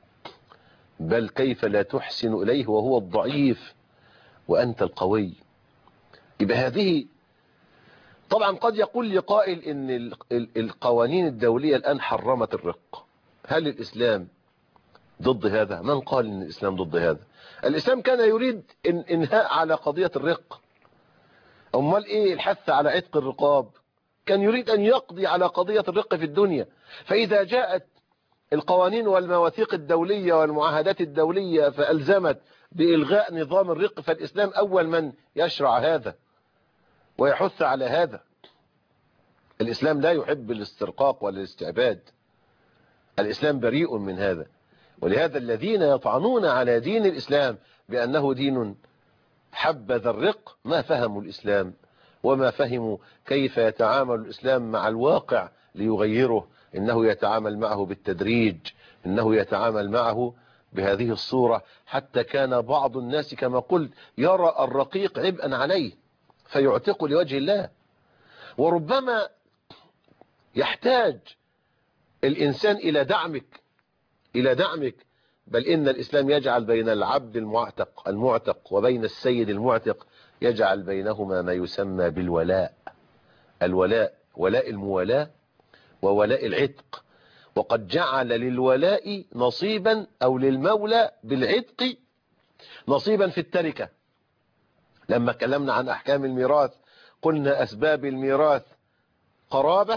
بل كيف لا تحسن إليه وهو الضعيف وأنت القوي؟ يبقى هذه طبعا قد يقول لي قائل إن القوانين الدولية الآن حرمت الرق. هل الإسلام ضد هذا؟ من قال إن الإسلام ضد هذا؟ الإسلام كان يريد إن إنهاء على قضية الرق. أمال إيه الحث على عتق الرقاب؟ كان يريد أن يقضي على قضية الرق في الدنيا. فإذا جاءت القوانين والمواثيق الدولية والمعاهدات الدولية فألزمت بإلغاء نظام الرق، فالإسلام أول من يشرع هذا ويحث على هذا. الإسلام لا يحب الاسترقاق ولا الاستعباد، الإسلام بريء من هذا. ولهذا الذين يطعنون على دين الإسلام بأنه دين حبذ الرق ما فهموا الإسلام، وما فهموا كيف يتعامل الإسلام مع الواقع ليغيره. إنه يتعامل معه بالتدريج، إنه يتعامل معه بهذه الصورة، حتى كان بعض الناس كما قلت يرى الرقيق عبئا عليه فيعتق لوجه الله. وربما يحتاج الإنسان إلى دعمك إلى دعمك بل إن الإسلام يجعل بين العبد المعتق المعتق وبين السيد المعتق يجعل بينهما ما يسمى بالولاء. الولاء ولاء الموالاة وولاء العتق، وقد جعل للولاء نصيبا أو للمولى بالعتق نصيبا في التركة. لما اتكلمنا عن أحكام الميراث قلنا أسباب الميراث قرابة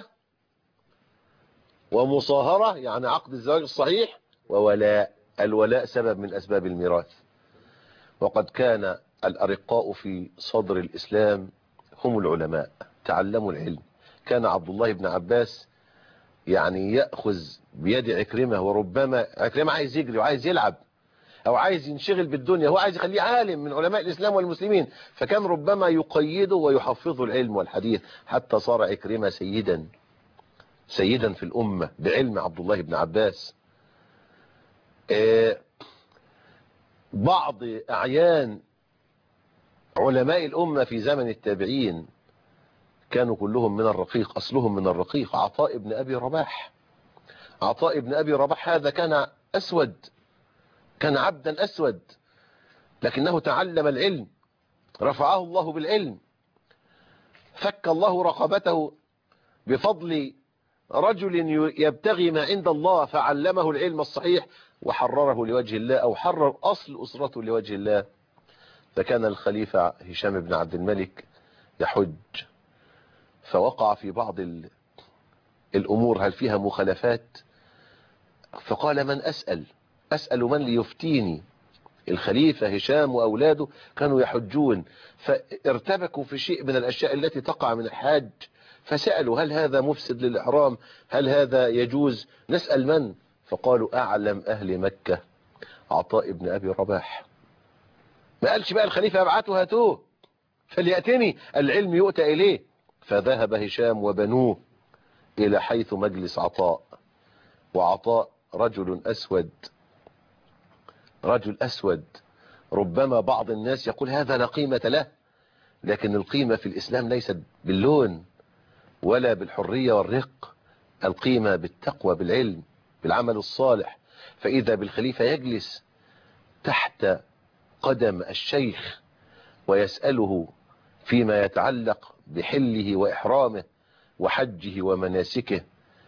ومصاهرة يعني عقد الزواج الصحيح وولاء. الولاء سبب من أسباب الميراث. وقد كان الأرقاء في صدر الإسلام هم العلماء، تعلموا العلم. كان عبد الله بن عباس يعني يأخذ بيد عكرمة، وربما عكرمة عايز يجري وعايز يلعب أو عايز ينشغل بالدنيا، هو عايز يخليه عالم من علماء الإسلام والمسلمين، فكان ربما يقيده ويحفظه العلم والحديث حتى صار عكرمة سيدا سيدا في الأمة بعلم عبد الله بن عباس. بعض أعيان علماء الأمة في زمن التابعين كانوا كلهم من الرقيق، أصلهم من الرقيق. عطاء بن أبي رباح عطاء بن أبي رباح هذا كان أسود، كان عبدا أسود، لكنه تعلم العلم، رفعه الله بالعلم، فك الله رقبته بفضل رجل يبتغي ما عند الله فعلمه العلم الصحيح وحرره لوجه الله، أو حرر أصل أسرته لوجه الله. فكان الخليفة هشام بن عبد الملك يحج، فوقع في بعض الأمور هل فيها مخالفات، فقال من أسأل أسأل من ليفتيني. الخليفة هشام وأولاده كانوا يحجون، فارتبكوا في شيء من الأشياء التي تقع من الحاج، فسألوا هل هذا مفسد للإحرام، هل هذا يجوز، نسأل من؟ فقالوا أعلم أهل مكة عطاء بن أبي رباح. ما قالش بقى الخليفة ابعته هاتوه فليأتني، العلم يؤتى إليه. فذهب هشام وبنوه إلى حيث مجلس عطاء، وعطاء رجل أسود رجل أسود ربما بعض الناس يقول هذا لا قيمة له، لكن القيمة في الإسلام ليست باللون ولا بالحرية والرق، القيمة بالتقوى بالعلم بالعمل الصالح. فإذا بالخليفة يجلس تحت قدم الشيخ ويسأله فيما يتعلق بحله وإحرامه وحجه ومناسكه،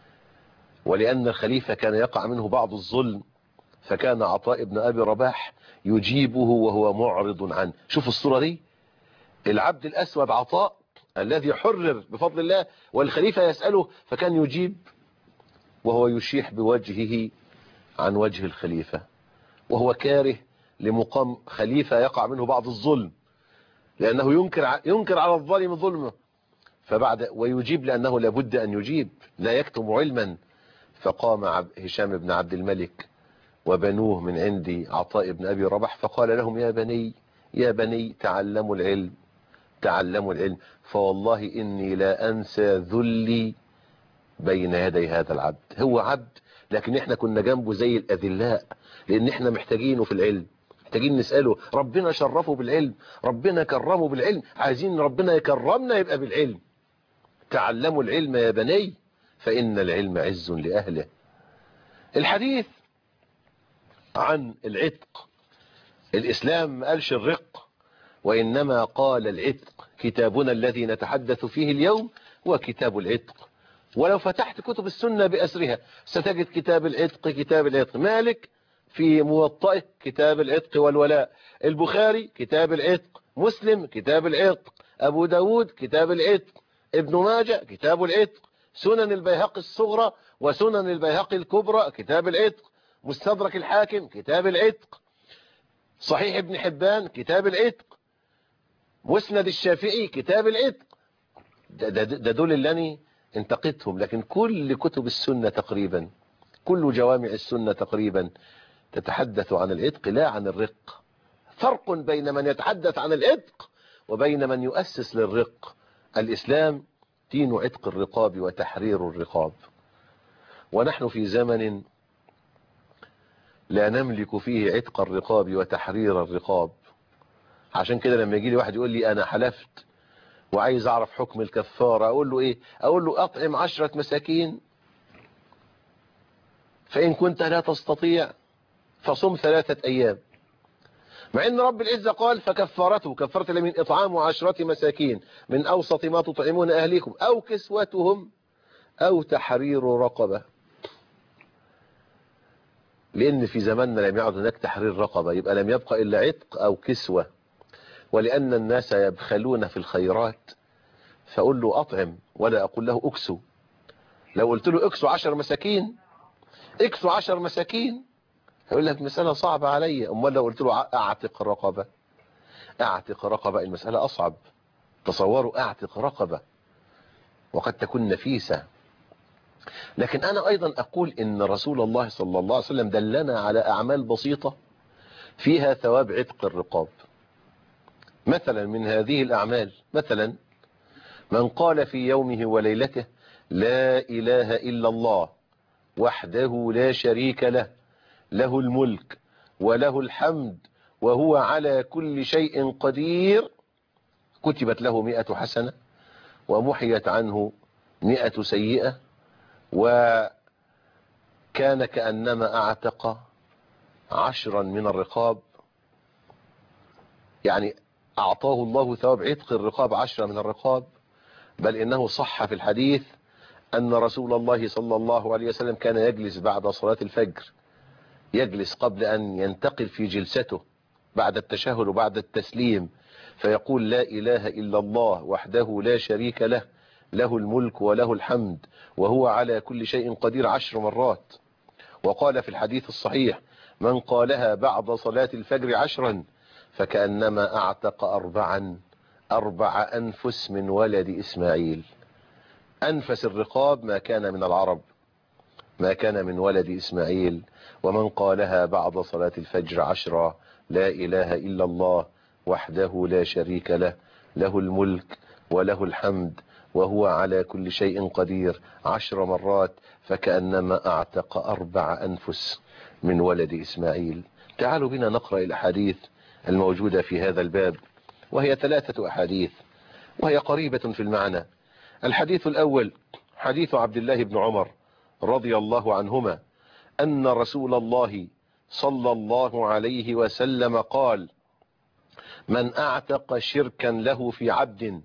ولأن الخليفة كان يقع منه بعض الظلم، فكان عطاء بن أبي رباح يجيبه وهو معرض عنه. شوف الصورة دي، العبد الأسود عطاء الذي حرر بفضل الله، والخليفة يسأله فكان يجيب وهو يشيح بوجهه عن وجه الخليفة، وهو كاره لمقام خليفة يقع منه بعض الظلم، لأنه ينكر ينكر على الظالم ظلمه، فبعد ويجيب لأنه لابد أن يجيب لا يكتم علما. فقام هشام بن عبد الملك وبنوه من عند عطاء بن أبي رباح فقال لهم يا بني يا بني تعلموا العلم تعلموا العلم، فوالله إني لا أنسى ذلي بين يدي هذا العبد. هو عبد لكن احنا كنا جنبه زي الأذلاء، لأن احنا محتاجينه في العلم، محتاجين نسأله. ربنا شرفه بالعلم، ربنا كرمه بالعلم، عايزين ربنا يكرمنا يبقى بالعلم. تعلموا العلم يا بني فإن العلم عز لأهله. الحديث عن العتق، الإسلام ما قالش الرق، وإنما قال العتق. كتابنا الذي نتحدث فيه اليوم هو كتاب العتق، ولو فتحت كتب السنة بأسرها ستجد كتاب العتق كتاب العتق. مالك في موطئه كتاب العتق والولاء، البخاري كتاب العتق، مسلم كتاب العتق، أبو داود كتاب العتق، ابن ماجه كتاب العتق، سنن البيهقي الصغرى وسنن البيهقي الكبرى كتاب العتق، مستدرك الحاكم كتاب العتق، صحيح ابن حبان كتاب العتق، مسند الشافعي كتاب العتق. ده, ده, ده دول اللي أنا انتقدتهم، لكن كل كتب السنة تقريبا، كل جوامع السنة تقريبا تتحدث عن العتق لا عن الرق. فرق بين من يتحدث عن العتق وبين من يؤسس للرق. الإسلام دين عتق الرقاب وتحرير الرقاب، ونحن في زمن لا نملك فيه عتق الرقاب وتحرير الرقاب. عشان كده لما يجي لي واحد يقول لي أنا حلفت وعايز أعرف حكم الكفارة، أقول له إيه؟ أقول له أطعم عشرة مساكين، فإن كنت لا تستطيع فصم ثلاثة أيام، مع ان رب العزة قال فكفرته كفرت من إطعام عشرة مساكين من أوسط ما تطعمون أهليكم أو كسوتهم أو تحرير رقبة. لأن في زماننا لم يعد هناك تحرير رقبة، يبقى لم يبقى إلا عتق أو كسوة. ولأن الناس يبخلون في الخيرات فأقول له أطعم ولا أقول له أكسو. لو قلت له أكسو عشر مساكين أكسو عشر مساكين هيقول لك مسألة صعبة علي. أمال لو قلت له أعتق رقبة أعتق رقبة المسألة أصعب. تصوروا أعتق رقبة وقد تكون نفيسة. لكن أنا أيضا أقول إن رسول الله صلى الله عليه وسلم دلنا على أعمال بسيطة فيها ثواب عتق الرقاب. مثلا من هذه الأعمال مثلا من قال في يومه وليلته لا إله إلا الله وحده لا شريك له له الملك وله الحمد وهو على كل شيء قدير كتبت له مئة حسنة ومحيت عنه مئة سيئة وكان كأنما أعتق عشرا من الرقاب. يعني أعطاه الله ثواب عتق الرقاب عشرة من الرقاب. بل إنه صح في الحديث أن رسول الله صلى الله عليه وسلم كان يجلس بعد صلاة الفجر، يجلس قبل أن ينتقل في جلسته بعد التشهد وبعد التسليم فيقول لا إله إلا الله وحده لا شريك له له الملك وله الحمد وهو على كل شيء قدير عشر مرات. وقال في الحديث الصحيح من قالها بعد صلاة الفجر عشرا فكأنما أعتق أربعا أربع أنفس من ولد إسماعيل. أنفس الرقاب ما كان من العرب، ما كان من ولد إسماعيل. ومن قالها بعد صلاة الفجر عشرا لا إله إلا الله وحده لا شريك له له الملك وله الحمد وهو على كل شيء قدير عشر مرات فكأنما أعتق أربع أنفس من ولد إسماعيل. تعالوا بنا نقرأ الأحاديث الموجودة في هذا الباب، وهي ثلاثة أحاديث وهي قريبة في المعنى. الحديث الأول حديث عبد الله بن عمر رضي الله عنهما أن رسول الله صلى الله عليه وسلم قال من أعتق شركا له في عبد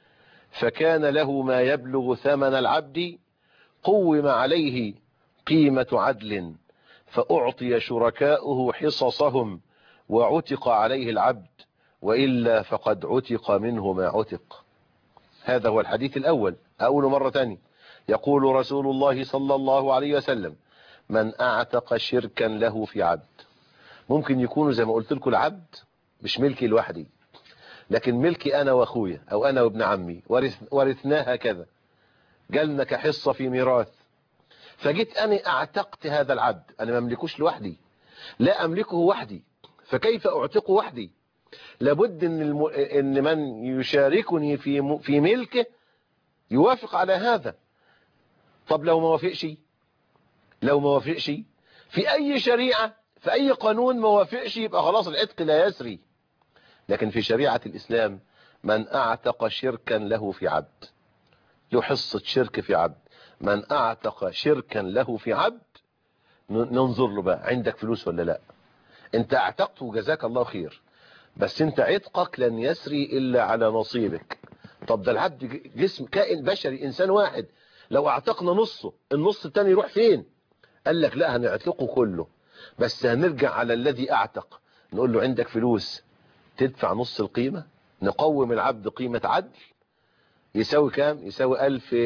فكان له ما يبلغ ثمن العبد قوم عليه قيمة عدل فأعطي شركاؤه حصصهم وعتق عليه العبد وإلا فقد عتق منه ما عتق. هذا هو الحديث الأول. أقول مرة تانية يقول رسول الله صلى الله عليه وسلم من أعتق شركا له في عبد. ممكن يكونوا زي ما قلت لكم العبد مش ملكي لوحدي، لكن ملكي أنا وأخويا أو أنا وابن عمي ورثناها كذا جالنا كحصة في ميراث، فجيت أنا أعتقت هذا العبد. أنا ما أملكوش لوحدي، لا أملكه وحدي، فكيف أعتقه وحدي؟ لابد إن, الم... إن من يشاركني في م... في ملكه يوافق على هذا. طب لو ما وافقش، لو ما وافقش في أي شريعة في أي قانون ما وافقش يبقى خلاص العتق لا يسري. لكن في شريعة الإسلام من أعتق شركا له في عبد، له حصة شرك في عبد. من أعتق شركا له في عبد ننظر له بقى عندك فلوس ولا لا. انت اعتقته جزاك الله خير، بس انت عتقك لن يسري إلا على نصيبك. طب ده العبد جسم كائن بشري إنسان واحد، لو اعتقنا نصه النص التاني يروح فين؟ قال لك لا هنعتقه كله، بس هنرجع على الذي اعتق نقول له عندك فلوس تدفع نص القيمة، نقوم العبد قيمة عدل يساوي كام؟ يساوي ألف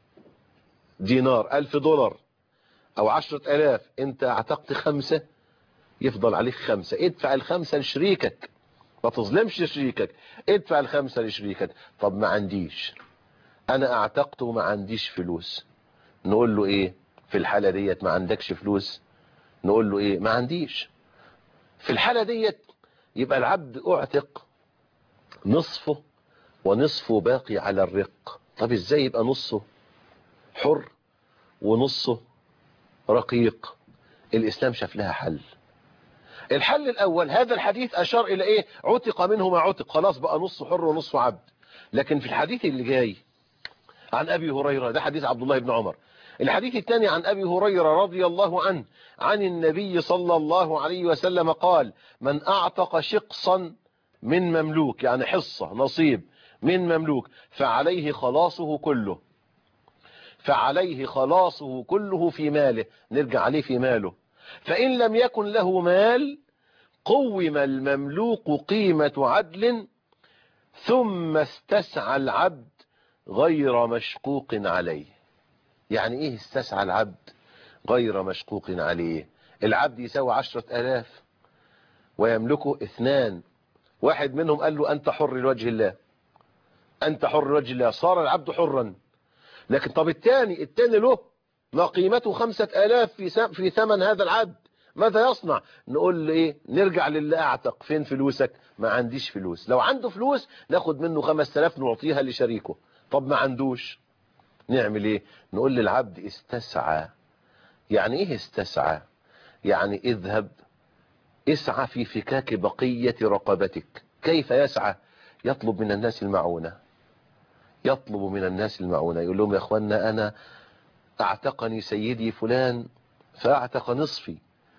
دينار ألف دولار أو عشرة ألاف. أنت اعتقت خمسة يفضل عليك خمسة، ادفع الخمسة لشريكك، ما تظلمش شريكك، ادفع الخمسة لشريكك. طب ما عنديش، أنا اعتقت وما عنديش فلوس، نقول له إيه في الحالة ديت؟ ما عندكش فلوس، نقول له إيه؟ ما عنديش. في الحالة ديت يبقى العبد اعتق نصفه ونصفه باقي على الرق. طب ازاي يبقى نصه حر ونصه رقيق؟ الإسلام شاف لها حل. الحل الأول هذا الحديث أشار إلى إيه؟ عتق منه ما عتق، خلاص بقى نصه حر ونصه عبد. لكن في الحديث اللي جاي عن أبي هريرة، ده حديث عبد الله بن عمر، الحديث الثاني عن أبي هريرة رضي الله عنه عن النبي صلى الله عليه وسلم قال: من أعتق شقصا من مملوك، يعني حصة نصيب من مملوك، فعليه خلاصه كله، فعليه خلاصه كله في ماله، نرجع عليه في ماله. فإن لم يكن له مال قوم المملوك قيمة عدل ثم استسعى العبد غير مشقوق عليه. يعني ايه استسعى العبد غير مشقوق عليه؟ العبد يساوي عشرة الاف ويملكه اثنان، واحد منهم قال له انت حر لوجه الله، انت حر لوجه الله، صار العبد حرا. لكن طب الثاني الثاني له ما قيمته خمسة الاف في في ثمن هذا العبد، ماذا يصنع؟ نقول له ايه؟ نرجع للي اعتق، فين فلوسك؟ ما عنديش فلوس. لو عنده فلوس ناخد منه خمسة الاف نعطيها لشريكه. طب ما عندوش، نعمل ايه؟ نقول للعبد استسعى. يعني ايه استسعى؟ يعني اذهب اسعى في فكاك بقية رقبتك. كيف يسعى؟ يطلب من الناس المعونة، يطلب من الناس المعونة، يقول لهم يا اخوانا انا اعتقني سيدي فلان فاعتق نصفي،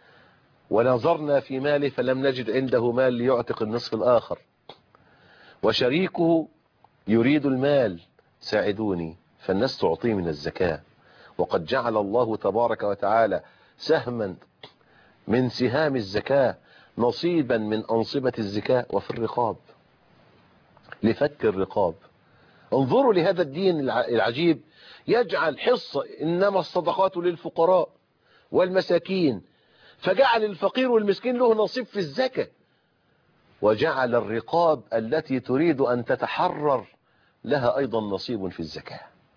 ونظرنا في ماله فلم نجد عنده مال ليعتق النصف الاخر، وشريكه يريد المال، ساعدوني. فالناس تعطيه من الزكاة، وقد جعل الله تبارك وتعالى سهما من سهام الزكاة نصيبا من أنصبة الزكاة وفي الرقاب، لفك الرقاب. انظروا لهذا الدين العجيب، يجعل حصة إنما الصدقات للفقراء والمساكين، فجعل الفقير والمسكين له نصيب في الزكاة، وجعل الرقاب التي تريد أن تتحرر لها أيضا نصيب في الزكاة.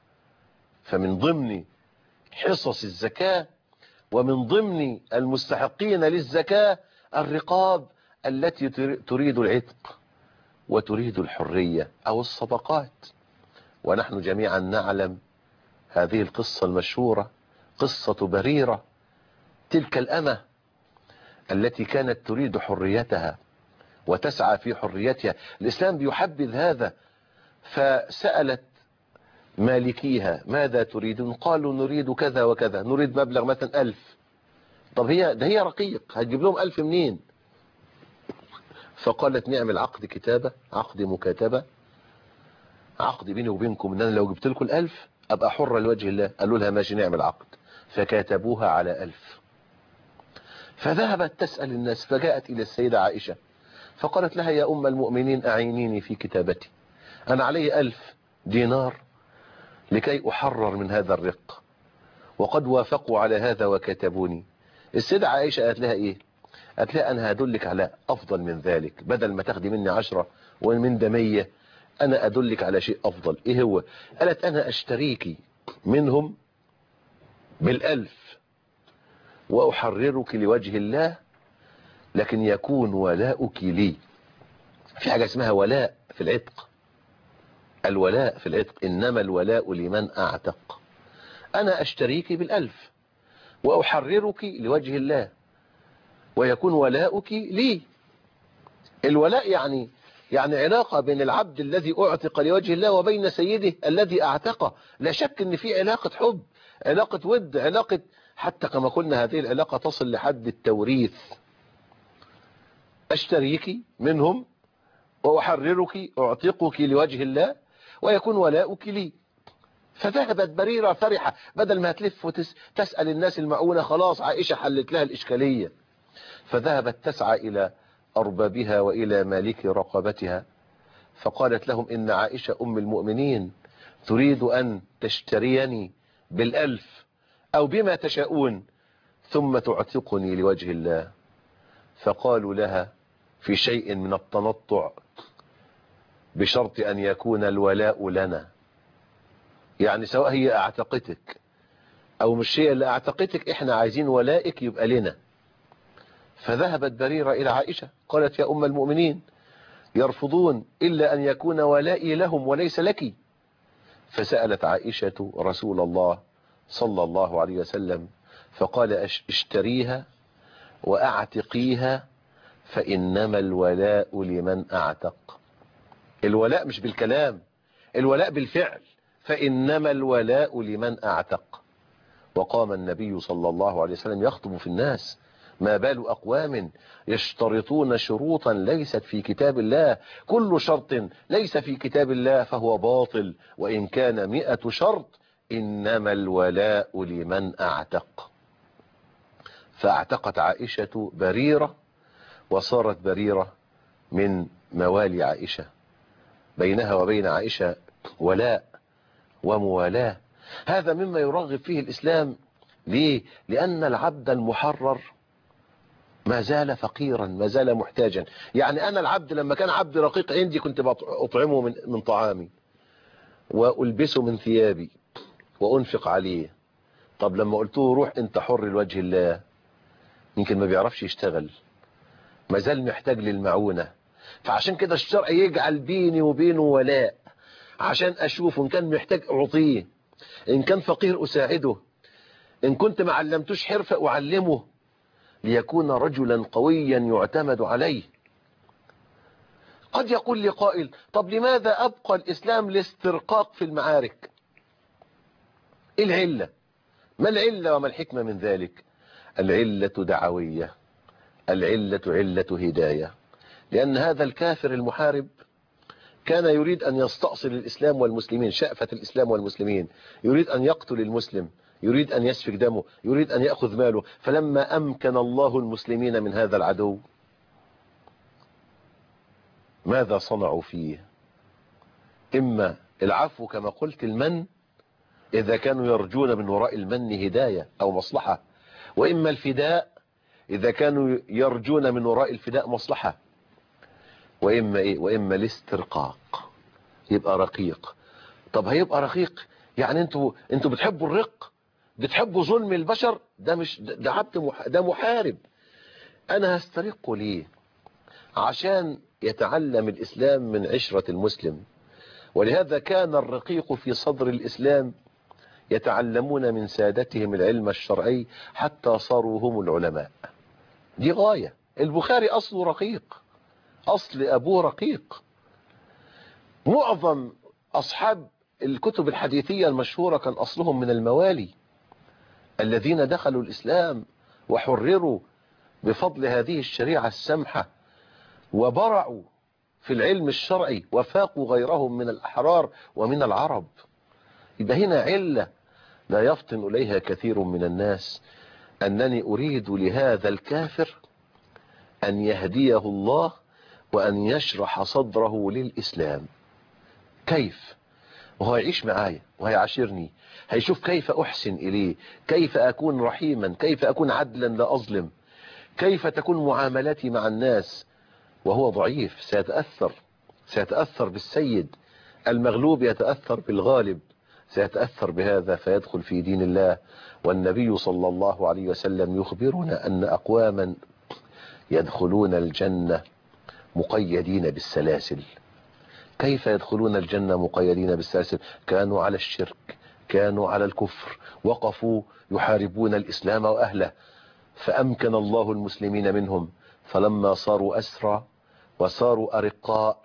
فمن ضمن حصص الزكاة ومن ضمن المستحقين للزكاة الرقاب التي تريد العتق وتريد الحرية أو الصدقات. ونحن جميعا نعلم هذه القصة المشهورة، قصة بريرة، تلك الأمة التي كانت تريد حريتها وتسعى في حريتها. الإسلام بيحبذ هذا، فسألت مالكيها ماذا تريدون؟ قالوا نريد كذا وكذا، نريد مبلغ مثلا ألف. طب هي ده هي رقيق، هتجيب لهم ألف منين؟ فقالت نعمل عقد كتابة، عقد مكاتبة، عقد بيني وبينكم ان انا لو جبت لكم الألف ابقى حرة لوجه الله. قالوا لها ماشي نعمل عقد، فكاتبوها على ألف. فذهبت تسأل الناس، فجاءت إلى السيدة عائشة فقالت لها يا أم المؤمنين أعينيني في كتابتي، أنا علي ألف دينار لكي أحرر من هذا الرق، وقد وافقوا على هذا وكتبوني. السيدة عائشة قالت لها إيه؟ قالت لها أنا هدلك على أفضل من ذلك، بدل ما تاخدي مني عشرة ومن ده مية، أنا أدلك على شيء أفضل. إيه هو؟ قالت أنا أشتريكي منهم بالألف وأحررك لوجه الله، لكن يكون ولاؤك لي. في حاجة اسمها ولاء في العتق، الولاء في العتق، إنما الولاء لمن أعتق. أنا أشتريك بالألف وأحررك لوجه الله، ويكون ولاؤك لي. الولاء يعني يعني علاقة بين العبد الذي أعتق لوجه الله وبين سيده الذي أعتقه. لا شك أن في علاقة حب، علاقة ود، علاقة، حتى كما قلنا هذه العلاقة تصل لحد التوريث. أشتريك منهم وأحررك، أعتقك لوجه الله، ويكون ولاؤك لي. فذهبت بريرة فرحة، بدل ما تلف وتسأل الناس المعونة، خلاص عائشة حلت لها الإشكالية. فذهبت تسعى إلى أربابها وإلى مالك رقبتها، فقالت لهم إن عائشة أم المؤمنين تريد أن تشتريني بالألف أو بما تشاءون ثم تعتقني لوجه الله. فقالوا لها في شيء من التنطع بشرط أن يكون الولاء لنا، يعني سواء هي اعتقتك أو مش هي اللي اعتقتك، إحنا عايزين ولائك يبقى لنا. فذهبت بريرة إلى عائشة قالت يا أم المؤمنين يرفضون إلا أن يكون ولائي لهم وليس لك. فسألت عائشة رسول الله صلى الله عليه وسلم فقال اشتريها وأعتقيها فإنما الولاء لمن أعتق. الولاء مش بالكلام، الولاء بالفعل، فإنما الولاء لمن أعتق. وقام النبي صلى الله عليه وسلم يخطب في الناس: ما بال أقوام يشترطون شروطا ليست في كتاب الله، كل شرط ليس في كتاب الله فهو باطل، وإن كان مئة شرط، إنما الولاء لمن أعتق. فاعتقت عائشة بريرة، وصارت بريرة من موالي عائشة، بينها وبين عائشة ولاء وموالاة. هذا مما يرغب فيه الإسلام. ليه؟ لأن العبد المحرر ما زال فقيرا، ما زال محتاجا. يعني أنا العبد لما كان عبد رقيق عندي كنت أطعمه من, من طعامي، وألبسه من ثيابي، وأنفق عليه. طب لما قلته روح أنت حر لوجه الله، يمكن ما بيعرفش يشتغل، ما زال محتاج للمعونة. فعشان كده الشرع يجعل بيني وبينه ولاء، عشان أشوف إن كان محتاج أعطيه، إن كان فقير أساعده، إن كنت ما علمتوش حرفة أعلمه، ليكون رجلا قويا يعتمد عليه. قد يقول لي قائل: طب لماذا أبقى الإسلام الاسترقاق في المعارك؟ إيه العلة؟ ما العلة وما الحكمة من ذلك؟ العلة دعوية، العلة علة هداية. لأن هذا الكافر المحارب كان يريد أن يستأصل الإسلام والمسلمين، شأفة الإسلام والمسلمين، يريد أن يقتل المسلم، يريد أن يسفك دمه، يريد أن يأخذ ماله. فلما أمكن الله المسلمين من هذا العدو، ماذا صنعوا فيه؟ إما العفو كما قلت، المن إذا كانوا يرجون من وراء المن هداية أو مصلحة، وإما الفداء إذا كانوا يرجون من وراء الفداء مصلحة، وإما إيه؟ وإما الاسترقاق، يبقى رقيق. طب هيبقى رقيق يعني انتوا انتوا بتحبوا الرق، بتحبوا ظلم البشر؟ ده مش ده عبد مح... ده محارب. انا هسترقه ليه؟ عشان يتعلم الإسلام من عشرة المسلم. ولهذا كان الرقيق في صدر الإسلام يتعلمون من سادتهم العلم الشرعي حتى صاروا هم العلماء. دي غاية. البخاري أصله رقيق، أصل أبوه رقيق. معظم أصحاب الكتب الحديثية المشهورة كان أصلهم من الموالي الذين دخلوا الإسلام وحرروا بفضل هذه الشريعة السمحة، وبرعوا في العلم الشرعي وفاقوا غيرهم من الأحرار ومن العرب. يبقى هنا علة لا يفطن إليها كثير من الناس، أنني أريد لهذا الكافر أن يهديه الله وأن يشرح صدره للإسلام. كيف؟ وهو يعيش معايا وهيعاشرني، هيشوف كيف أحسن إليه، كيف أكون رحيما، كيف أكون عدلا لا أظلم، كيف تكون معاملتي مع الناس. وهو ضعيف سيتأثر سيتأثر بالسيد، المغلوب يتأثر بالغالب، سيتأثر بهذا فيدخل في دين الله. والنبي صلى الله عليه وسلم يخبرنا أن أقواما يدخلون الجنة مقيدين بالسلاسل. كيف يدخلون الجنة مقيدين بالسلاسل؟ كانوا على الشرك، كانوا على الكفر، وقفوا يحاربون الإسلام وأهله، فأمكن الله المسلمين منهم. فلما صاروا أسرى وصاروا أرقاء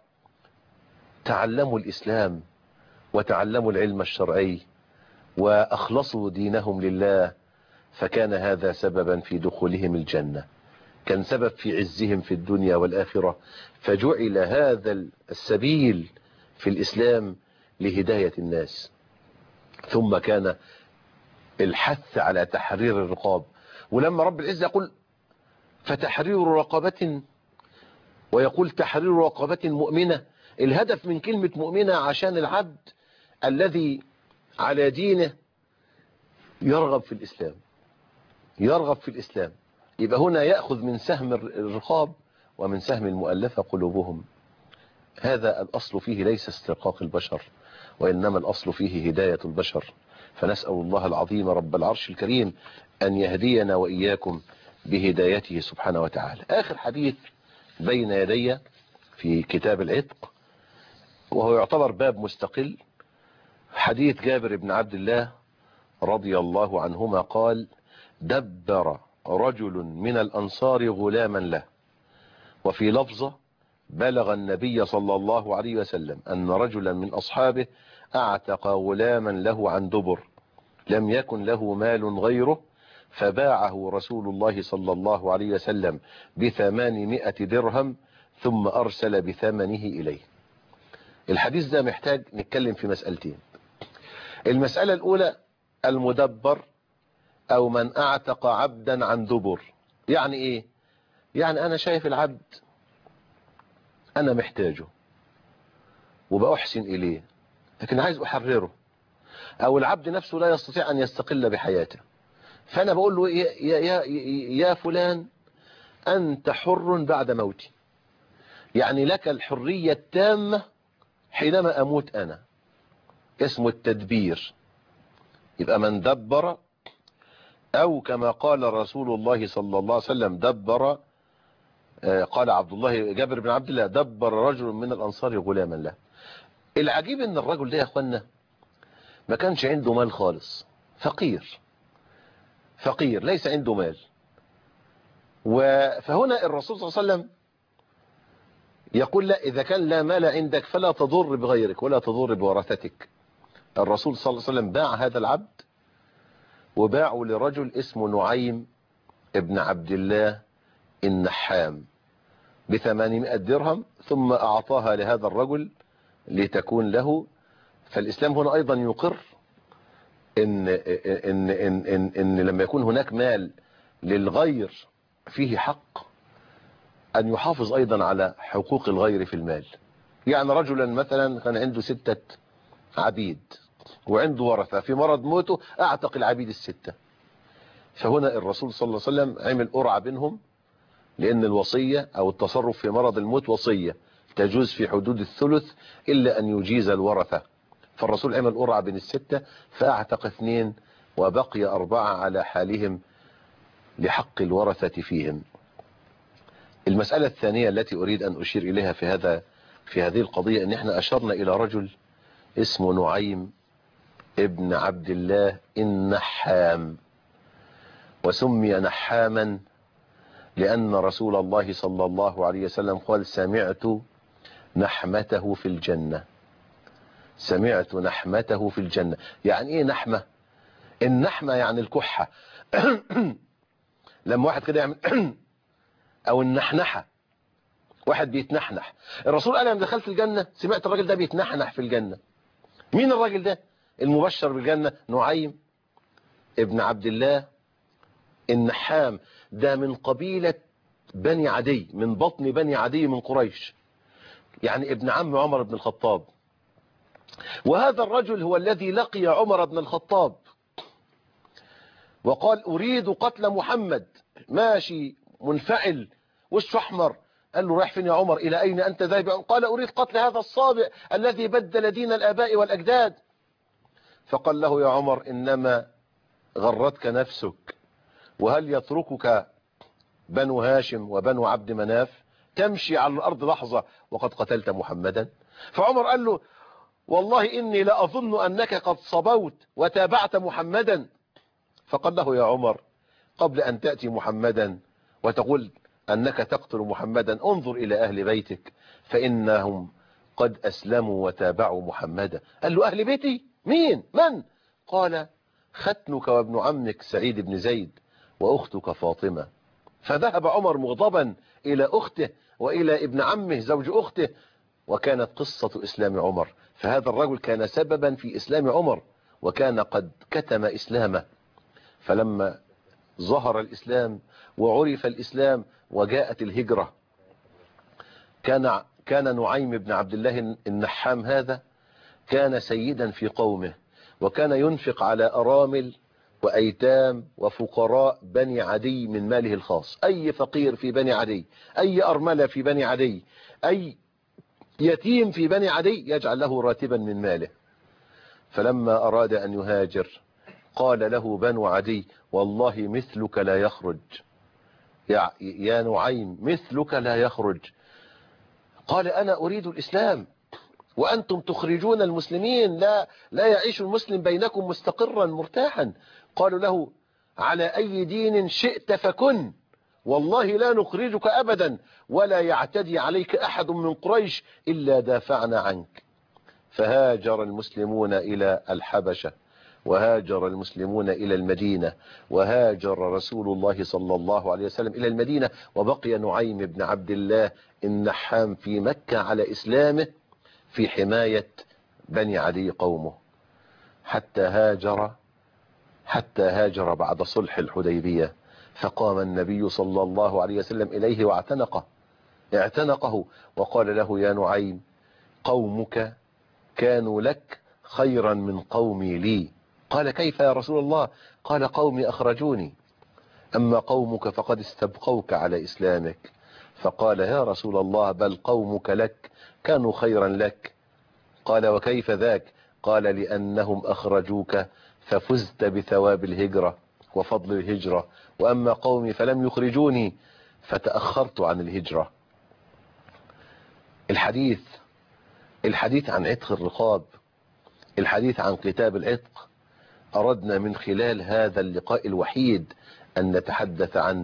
تعلموا الإسلام وتعلموا العلم الشرعي وأخلصوا دينهم لله، فكان هذا سببا في دخولهم الجنة، كان سبب في عزهم في الدنيا والآخرة. فجعل هذا السبيل في الإسلام لهداية الناس. ثم كان الحث على تحرير الرقاب. ولما رب العزة يقول فتحرير رقبة، ويقول تحرير رقبة مؤمنة، الهدف من كلمة مؤمنة عشان العبد الذي على دينه يرغب في الإسلام، يرغب في الإسلام. يبقى هنا يأخذ من سهم الرقاب ومن سهم المؤلفة قلوبهم. هذا الأصل فيه ليس استرقاق البشر، وإنما الأصل فيه هداية البشر. فنسأل الله العظيم رب العرش الكريم أن يهدينا وإياكم بهدايته سبحانه وتعالى. آخر حديث بين يدي في كتاب العتق، وهو يعتبر باب مستقل، حديث جابر بن عبد الله رضي الله عنهما قال: دبر رجل من الأنصار غلاما له. وفي لفظة: بلغ النبي صلى الله عليه وسلم أن رجلا من أصحابه أعتق غلاما له عن دبر، لم يكن له مال غيره فباعه رسول الله صلى الله عليه وسلم بثمانمائة درهم ثم أرسل بثمنه إليه. الحديث ده محتاج نتكلم في مسألتين. المسألة الأولى المدبر أو من أعتق عبدا عن دبر. يعني إيه؟ يعني أنا شايف العبد أنا محتاجه وبأحسن إليه لكن عايز أحرره، أو العبد نفسه لا يستطيع أن يستقل بحياته، فأنا بقول له يا, يا, يا فلان أنت حر بعد موتي، يعني لك الحرية التامة حينما أموت أنا. اسمه التدبير. يبقى من دبر، أو كما قال رسول الله صلى الله عليه وسلم دبر، قال عبد الله جابر بن عبد الله دبر رجل من الأنصار غلاما له. العجيب ان الرجل ده يا اخوانا ما كانش عنده مال خالص، فقير فقير ليس عنده مال. فهنا الرسول صلى الله عليه وسلم يقول لا، إذا كان لا مال عندك فلا تضر بغيرك ولا تضر بورثتك. الرسول صلى الله عليه وسلم باع هذا العبد وباعه لرجل اسمه نعيم ابن عبد الله النحام بثمانمائة درهم، ثم أعطاها لهذا الرجل لتكون له. فالإسلام هنا أيضا يقر إن, إن, إن, إن, إن لما يكون هناك مال للغير فيه حق أن يحافظ أيضا على حقوق الغير في المال. يعني رجلا مثلا كان عنده ستة عبيد وعنده ورثة، في مرض موته أعتق العبيد الستة، فهنا الرسول صلى الله عليه وسلم عمل قرعة بينهم، لأن الوصية أو التصرف في مرض الموت وصية تجوز في حدود الثلث إلا أن يجيز الورثة. فالرسول عمل قرعة بين الستة فأعتق اثنين وبقي أربعة على حالهم لحق الورثة فيهم. المسألة الثانية التي أريد أن أشير إليها في هذا في هذه القضية أن احنا أشرنا إلى رجل اسمه نعيم ابن عبد الله النحام، وسمي نحاما لأن رسول الله صلى الله عليه وسلم قال سمعت نحمته في الجنة. سمعت نحمته في الجنة. يعني ايه نحمة؟ النحمة يعني الكحة لما واحد كده يعمل او النحنحة، واحد بيتنحنح. الرسول قال لما دخلت الجنة سمعت الراجل ده بيتنحنح في الجنة. مين الراجل ده المبشر بالجنة؟ نعيم ابن عبد الله النحام، ده من قبيلة بني عدي، من بطن بني عدي من قريش، يعني ابن عم عمر بن الخطاب. وهذا الرجل هو الذي لقي عمر بن الخطاب وقال أريد قتل محمد، ماشي منفعل وشه أحمر. قال له رايح فين يا عمر؟ إلى أين أنت ذاهب؟ قال أريد قتل هذا الصابئ الذي بدل دين الآباء والأجداد. فقال له يا عمر إنما غرتك نفسك، وهل يتركك بنو هاشم وبنو عبد مناف تمشي على الأرض لحظة وقد قتلت محمدا؟ فعمر قال له والله إني لأظن أنك قد صبوت وتابعت محمدا. فقال له يا عمر قبل أن تأتي محمدا وتقول أنك تقتل محمدا انظر إلى أهل بيتك فإنهم قد أسلموا وتابعوا محمدا. قال له أهل بيتي مين؟ من؟ قال ختنك وابن عمك سعيد بن زيد وأختك فاطمة. فذهب عمر مغضبا إلى أخته وإلى ابن عمه زوج أخته، وكانت قصة إسلام عمر. فهذا الرجل كان سببا في إسلام عمر وكان قد كتم إسلامه. فلما ظهر الإسلام وعرف الإسلام وجاءت الهجرة، كان كان نعيم بن عبد الله النحام هذا كان سيدا في قومه، وكان ينفق على أرامل وأيتام وفقراء بني عدي من ماله الخاص. أي فقير في بني عدي، أي أرملة في بني عدي، أي يتيم في بني عدي يجعل له راتبا من ماله. فلما أراد أن يهاجر قال له بنو عدي والله مثلك لا يخرج يا, يا نعيم مثلك لا يخرج. قال أنا أريد الإسلام وأنتم تخرجون المسلمين، لا لا يعيش المسلم بينكم مستقرا مرتاحا. قالوا له على أي دين شئت فكن، والله لا نخرجك أبدا ولا يعتدي عليك أحد من قريش إلا دافعنا عنك. فهاجر المسلمون إلى الحبشة وهاجر المسلمون إلى المدينة، وهاجر رسول الله صلى الله عليه وسلم إلى المدينة، وبقي نعيم بن عبد الله النحام في مكة على إسلامه في حماية بني عدي قومه، حتى هاجر حتى هاجر بعد صلح الحديبية، فقام النبي صلى الله عليه وسلم إليه واعتنقه اعتنقه وقال له: يا نعيم، قومك كانوا لك خيرا من قومي لي. قال: كيف يا رسول الله؟ قال: قومي أخرجوني، أما قومك فقد استبقوك على إسلامك. فقال: يا رسول الله، بل قومك لك كانوا خيرا لك. قال: وكيف ذاك؟ قال: لأنهم أخرجوك ففزت بثواب الهجرة وفضل الهجرة، وأما قومي فلم يخرجوني فتأخرت عن الهجرة. الحديث الحديث عن عتق الرقاب، الحديث عن كتاب العتق. أردنا من خلال هذا اللقاء الوحيد أن نتحدث عن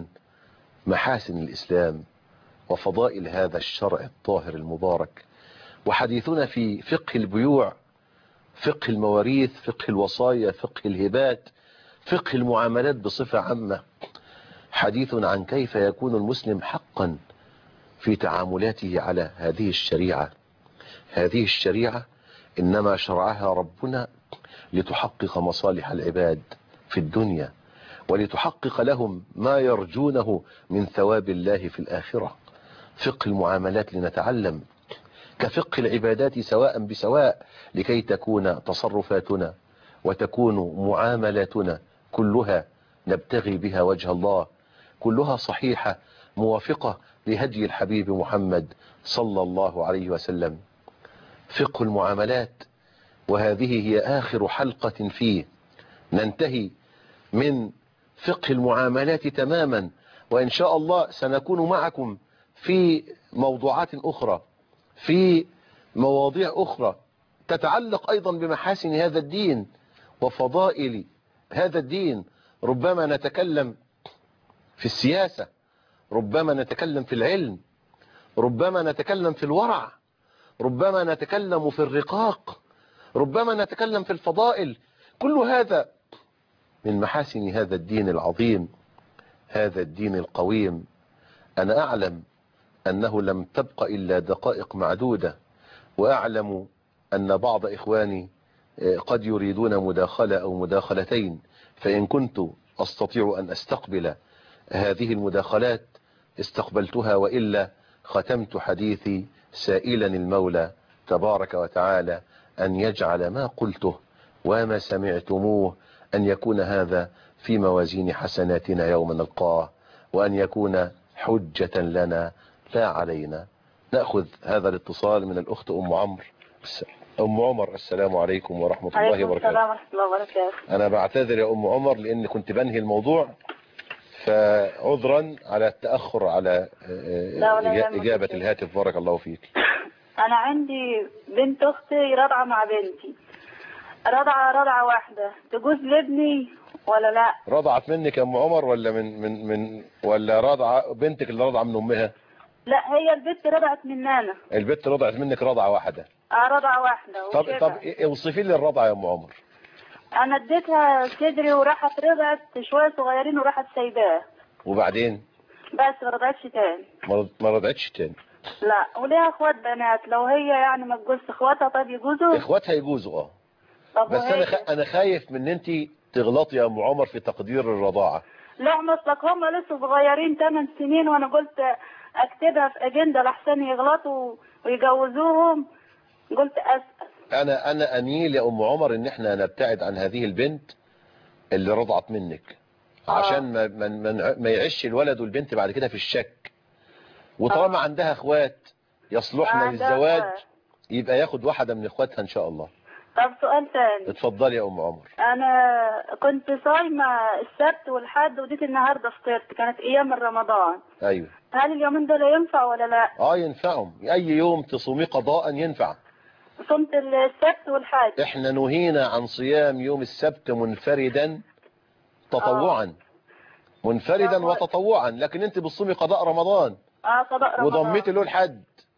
محاسن الإسلام وفضائل هذا الشرع الطاهر المبارك. وحديثنا في فقه البيوع، فقه المواريث، فقه الوصايا، فقه الهبات، فقه المعاملات بصفة عامة، حديث عن كيف يكون المسلم حقا في تعاملاته على هذه الشريعة. هذه الشريعة إنما شرعها ربنا لتحقق مصالح العباد في الدنيا، ولتحقق لهم ما يرجونه من ثواب الله في الآخرة. فقه المعاملات لنتعلم كفقه العبادات سواء بسواء، لكي تكون تصرفاتنا وتكون معاملاتنا كلها نبتغي بها وجه الله، كلها صحيحة موافقة لهدي الحبيب محمد صلى الله عليه وسلم. فقه المعاملات، وهذه هي آخر حلقة فيه، ننتهي من فقه المعاملات تماما، وإن شاء الله سنكون معكم في موضوعات أخرى، في مواضيع أخرى تتعلق أيضا بمحاسن هذا الدين وفضائل هذا الدين. ربما نتكلم في السياسة، ربما نتكلم في العلم، ربما نتكلم في الورع، ربما نتكلم في الرقاق، ربما نتكلم في الفضائل. كل هذا من محاسن هذا الدين العظيم، هذا الدين القويم. أنا أعلم أنه لم تبق إلا دقائق معدودة، وأعلم أن بعض إخواني قد يريدون مداخلة أو مداخلتين، فإن كنت أستطيع أن أستقبل هذه المداخلات استقبلتها، وإلا ختمت حديثي سائلا المولى تبارك وتعالى أن يجعل ما قلته وما سمعتموه أن يكون هذا في موازين حسناتنا يوم نلقاه، وأن يكون حجة لنا لا علينا. نأخذ هذا الاتصال من الأخت أم عمرو. أم عمر، السلام عليكم ورحمة الله وبركاته. السلام ورحمة الله وبركاته. أنا بعتذر يا أم عمر لأن كنت بنهي الموضوع، فعذرا على التأخر على إجابة الهاتف. بارك الله فيك. أنا عندي بنت أختي رضعة مع بنتي، رضعة رضعة واحدة، تجوز لابني ولا لا؟ رضعت منك يا أم عمر ولا من من من ولا رضعة بنتك اللي رضعة من أمها؟ لا، هي البنت رضعت مننا. البنت رضعت منك رضعة واحدة؟ اه، رضعة واحدة. طب طب اوصفي لي الرضعة يا أم عمر. أنا اديتها صدري وراحت رضعت شوية صغيرين وراحت سايباه. وبعدين؟ بس ما رضعتش تاني. ما رضعتش تاني؟ لا، وليها اخوات بنات، لو هي يعني ما تجوز اخواتها طب يجوزوا؟ اخواتها يجوزوا اه. بس انا خ... انا خايف من ان انت تغلطي يا ام عمر في تقدير الرضاعه. لا، مطلق هم لسه صغيرين ثمان سنين، وانا قلت اكتبها في اجنده لحسن يغلطوا ويجوزوهم، قلت اسال. انا انا اميل يا ام عمر ان احنا نبتعد عن هذه البنت اللي رضعت منك، عشان ما ما, ما يعيش الولد والبنت بعد كده في الشك. وطالما عندها اخوات يصلحن للزواج يبقى ياخد واحده من اخواتها ان شاء الله. طب سؤال تاني. اتفضلي يا ام عمر. انا كنت صايمه السبت والحد وديت النهارده فطرت، كانت ايام رمضان. ايوه. هل اليومين دول ينفع ولا لا؟ اه ينفعهم، اي يوم تصومي قضاء ينفع. صمت السبت والحد. احنا نهينا عن صيام يوم السبت منفردا تطوعا. آه. منفردا وتطوعا، لكن انت بتصومي قضاء رمضان. اه، قضاء رمضان. وضميتي له الحد.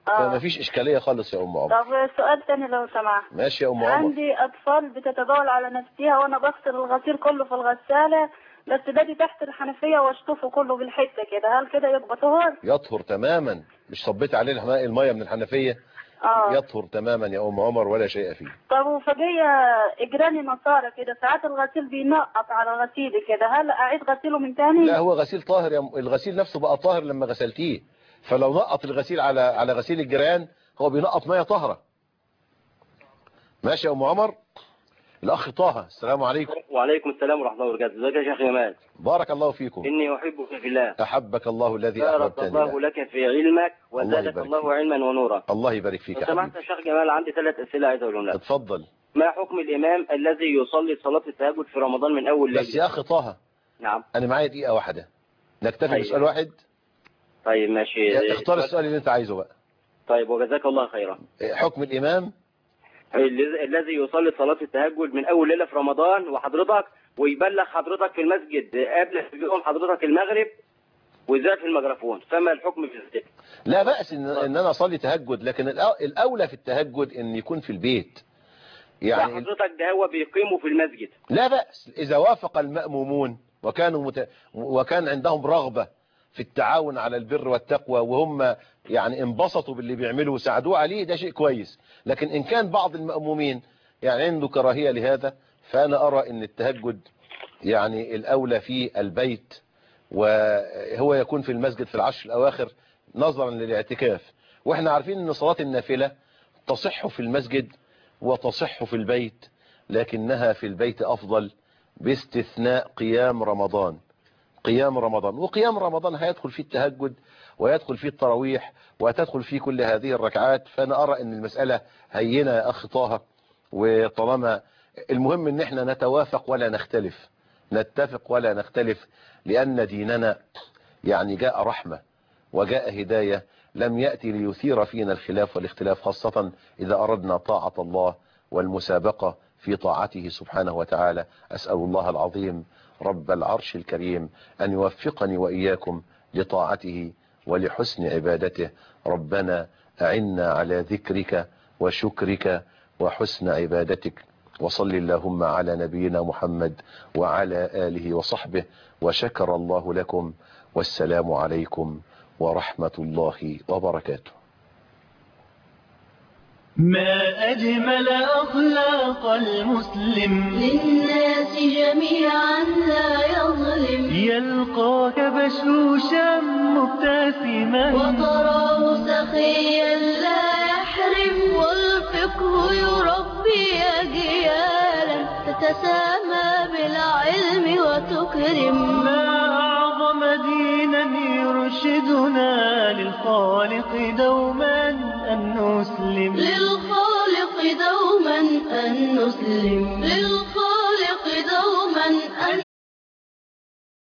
فما فيش اشكاليه خالص يا ام عمر. طب سؤال تاني لو سمحت. ماشي يا ام عمر. عندي اطفال بتتبول على نفسها وانا بغسل الغسيل كله في الغساله، بس باجي تحت الحنفيه واشطفه كله بالحته كده، هل كده يبقى طهور؟ يطهر تماما، مش صبيت عليه الميه من الحنفيه. اه يطهر تماما يا ام عمر ولا شيء فيه. طب وفجيه اجراني نصارى كده، ساعات الغسيل بينقط على غسيلي كده، هل اعيد غسيله من تاني؟ لا هو غسيل طاهر يا م... الغسيل نفسه بقى طاهر لما غسلتيه، فلو نقط الغسيل على على غسيل الجيران هو بينقط ميه طاهره. ماشي يا ام عمر. الاخ طه، السلام عليكم. وعليكم السلام ورحمه الله وبركاته. ازيك يا شيخ جمال؟ بارك الله فيكم. اني احبك في الله. احبك الله الذي بارك احببتني الله له. لك في علمك الله وزادك يبارك الله فيك. علما ونورا. الله يبارك فيك لو يا سمحت حبيبي. يا شيخ جمال، عندي ثلاث اسئله عايز اقولهم لك. اتفضل. ما حكم الامام الذي يصلي صلاه التهجد في رمضان من اول ليله؟ بس يا اخ طه، نعم. انا معايا دقيقه واحده، نكتفي طيب. بسؤال واحد. طيب ماشي. اختار السؤال اللي انت عايزه بقى. طيب وجزاك الله خيرا. حكم الامام الذي الذي يصلي صلاه التهجد من اول ليله في رمضان وحضرتك ويبلغ حضرتك في المسجد قبل يوم حضرتك المغرب ويذاع في الميكروفون، فما الحكم في ذلك؟ لا بأس إن, ان انا اصلي تهجد، لكن الأ- الاولى في التهجد ان يكون في البيت. يعني يعني حضرتك ده هو بيقيموا في المسجد. لا بأس اذا وافق المأمومون وكانوا مت... وكان عندهم رغبة في التعاون على البر والتقوى، وهم يعني انبسطوا باللي بيعملوا وساعدوه عليه، ده شيء كويس. لكن ان كان بعض المأمومين يعني عنده كراهية لهذا، فانا ارى ان التهجد يعني الاولى في البيت، وهو يكون في المسجد في العشر الاواخر نظرا للاعتكاف. واحنا عارفين ان صلاة النافلة تصح في المسجد وتصح في البيت، لكنها في البيت افضل باستثناء قيام رمضان. قيام رمضان وقيام رمضان هيدخل فيه التهجد ويدخل فيه التراويح وتدخل فيه كل هذه الركعات. فانا ارى ان المسألة هينة يا اخ طه، وطالما المهم ان احنا نتوافق ولا نختلف، نتفق ولا نختلف، لان ديننا يعني جاء رحمة وجاء هداية، لم يأتي ليثير فينا الخلاف والاختلاف، خاصة إذا أردنا طاعة الله والمسابقة في طاعته سبحانه وتعالى. أسأل الله العظيم رب العرش الكريم أن يوفقني وإياكم لطاعته ولحسن عبادته. ربنا أعنا على ذكرك وشكرك وحسن عبادتك. وصل اللهم على نبينا محمد وعلى آله وصحبه، وشكر الله لكم، والسلام عليكم ورحمة الله وبركاته. ما أجمل أخلاق المسلم، للناس جميعا لا يظلم، يلقاك بشوشا مبتسما وتراه سخيا لا يحرم، والفقه يربي أجيالا تتسامى بالعلم وتكرم. ما أعظم دينا يرشدنا للخالق دوما أن نسلم، للخالق دوما أن نسلم، للخالق دوما أن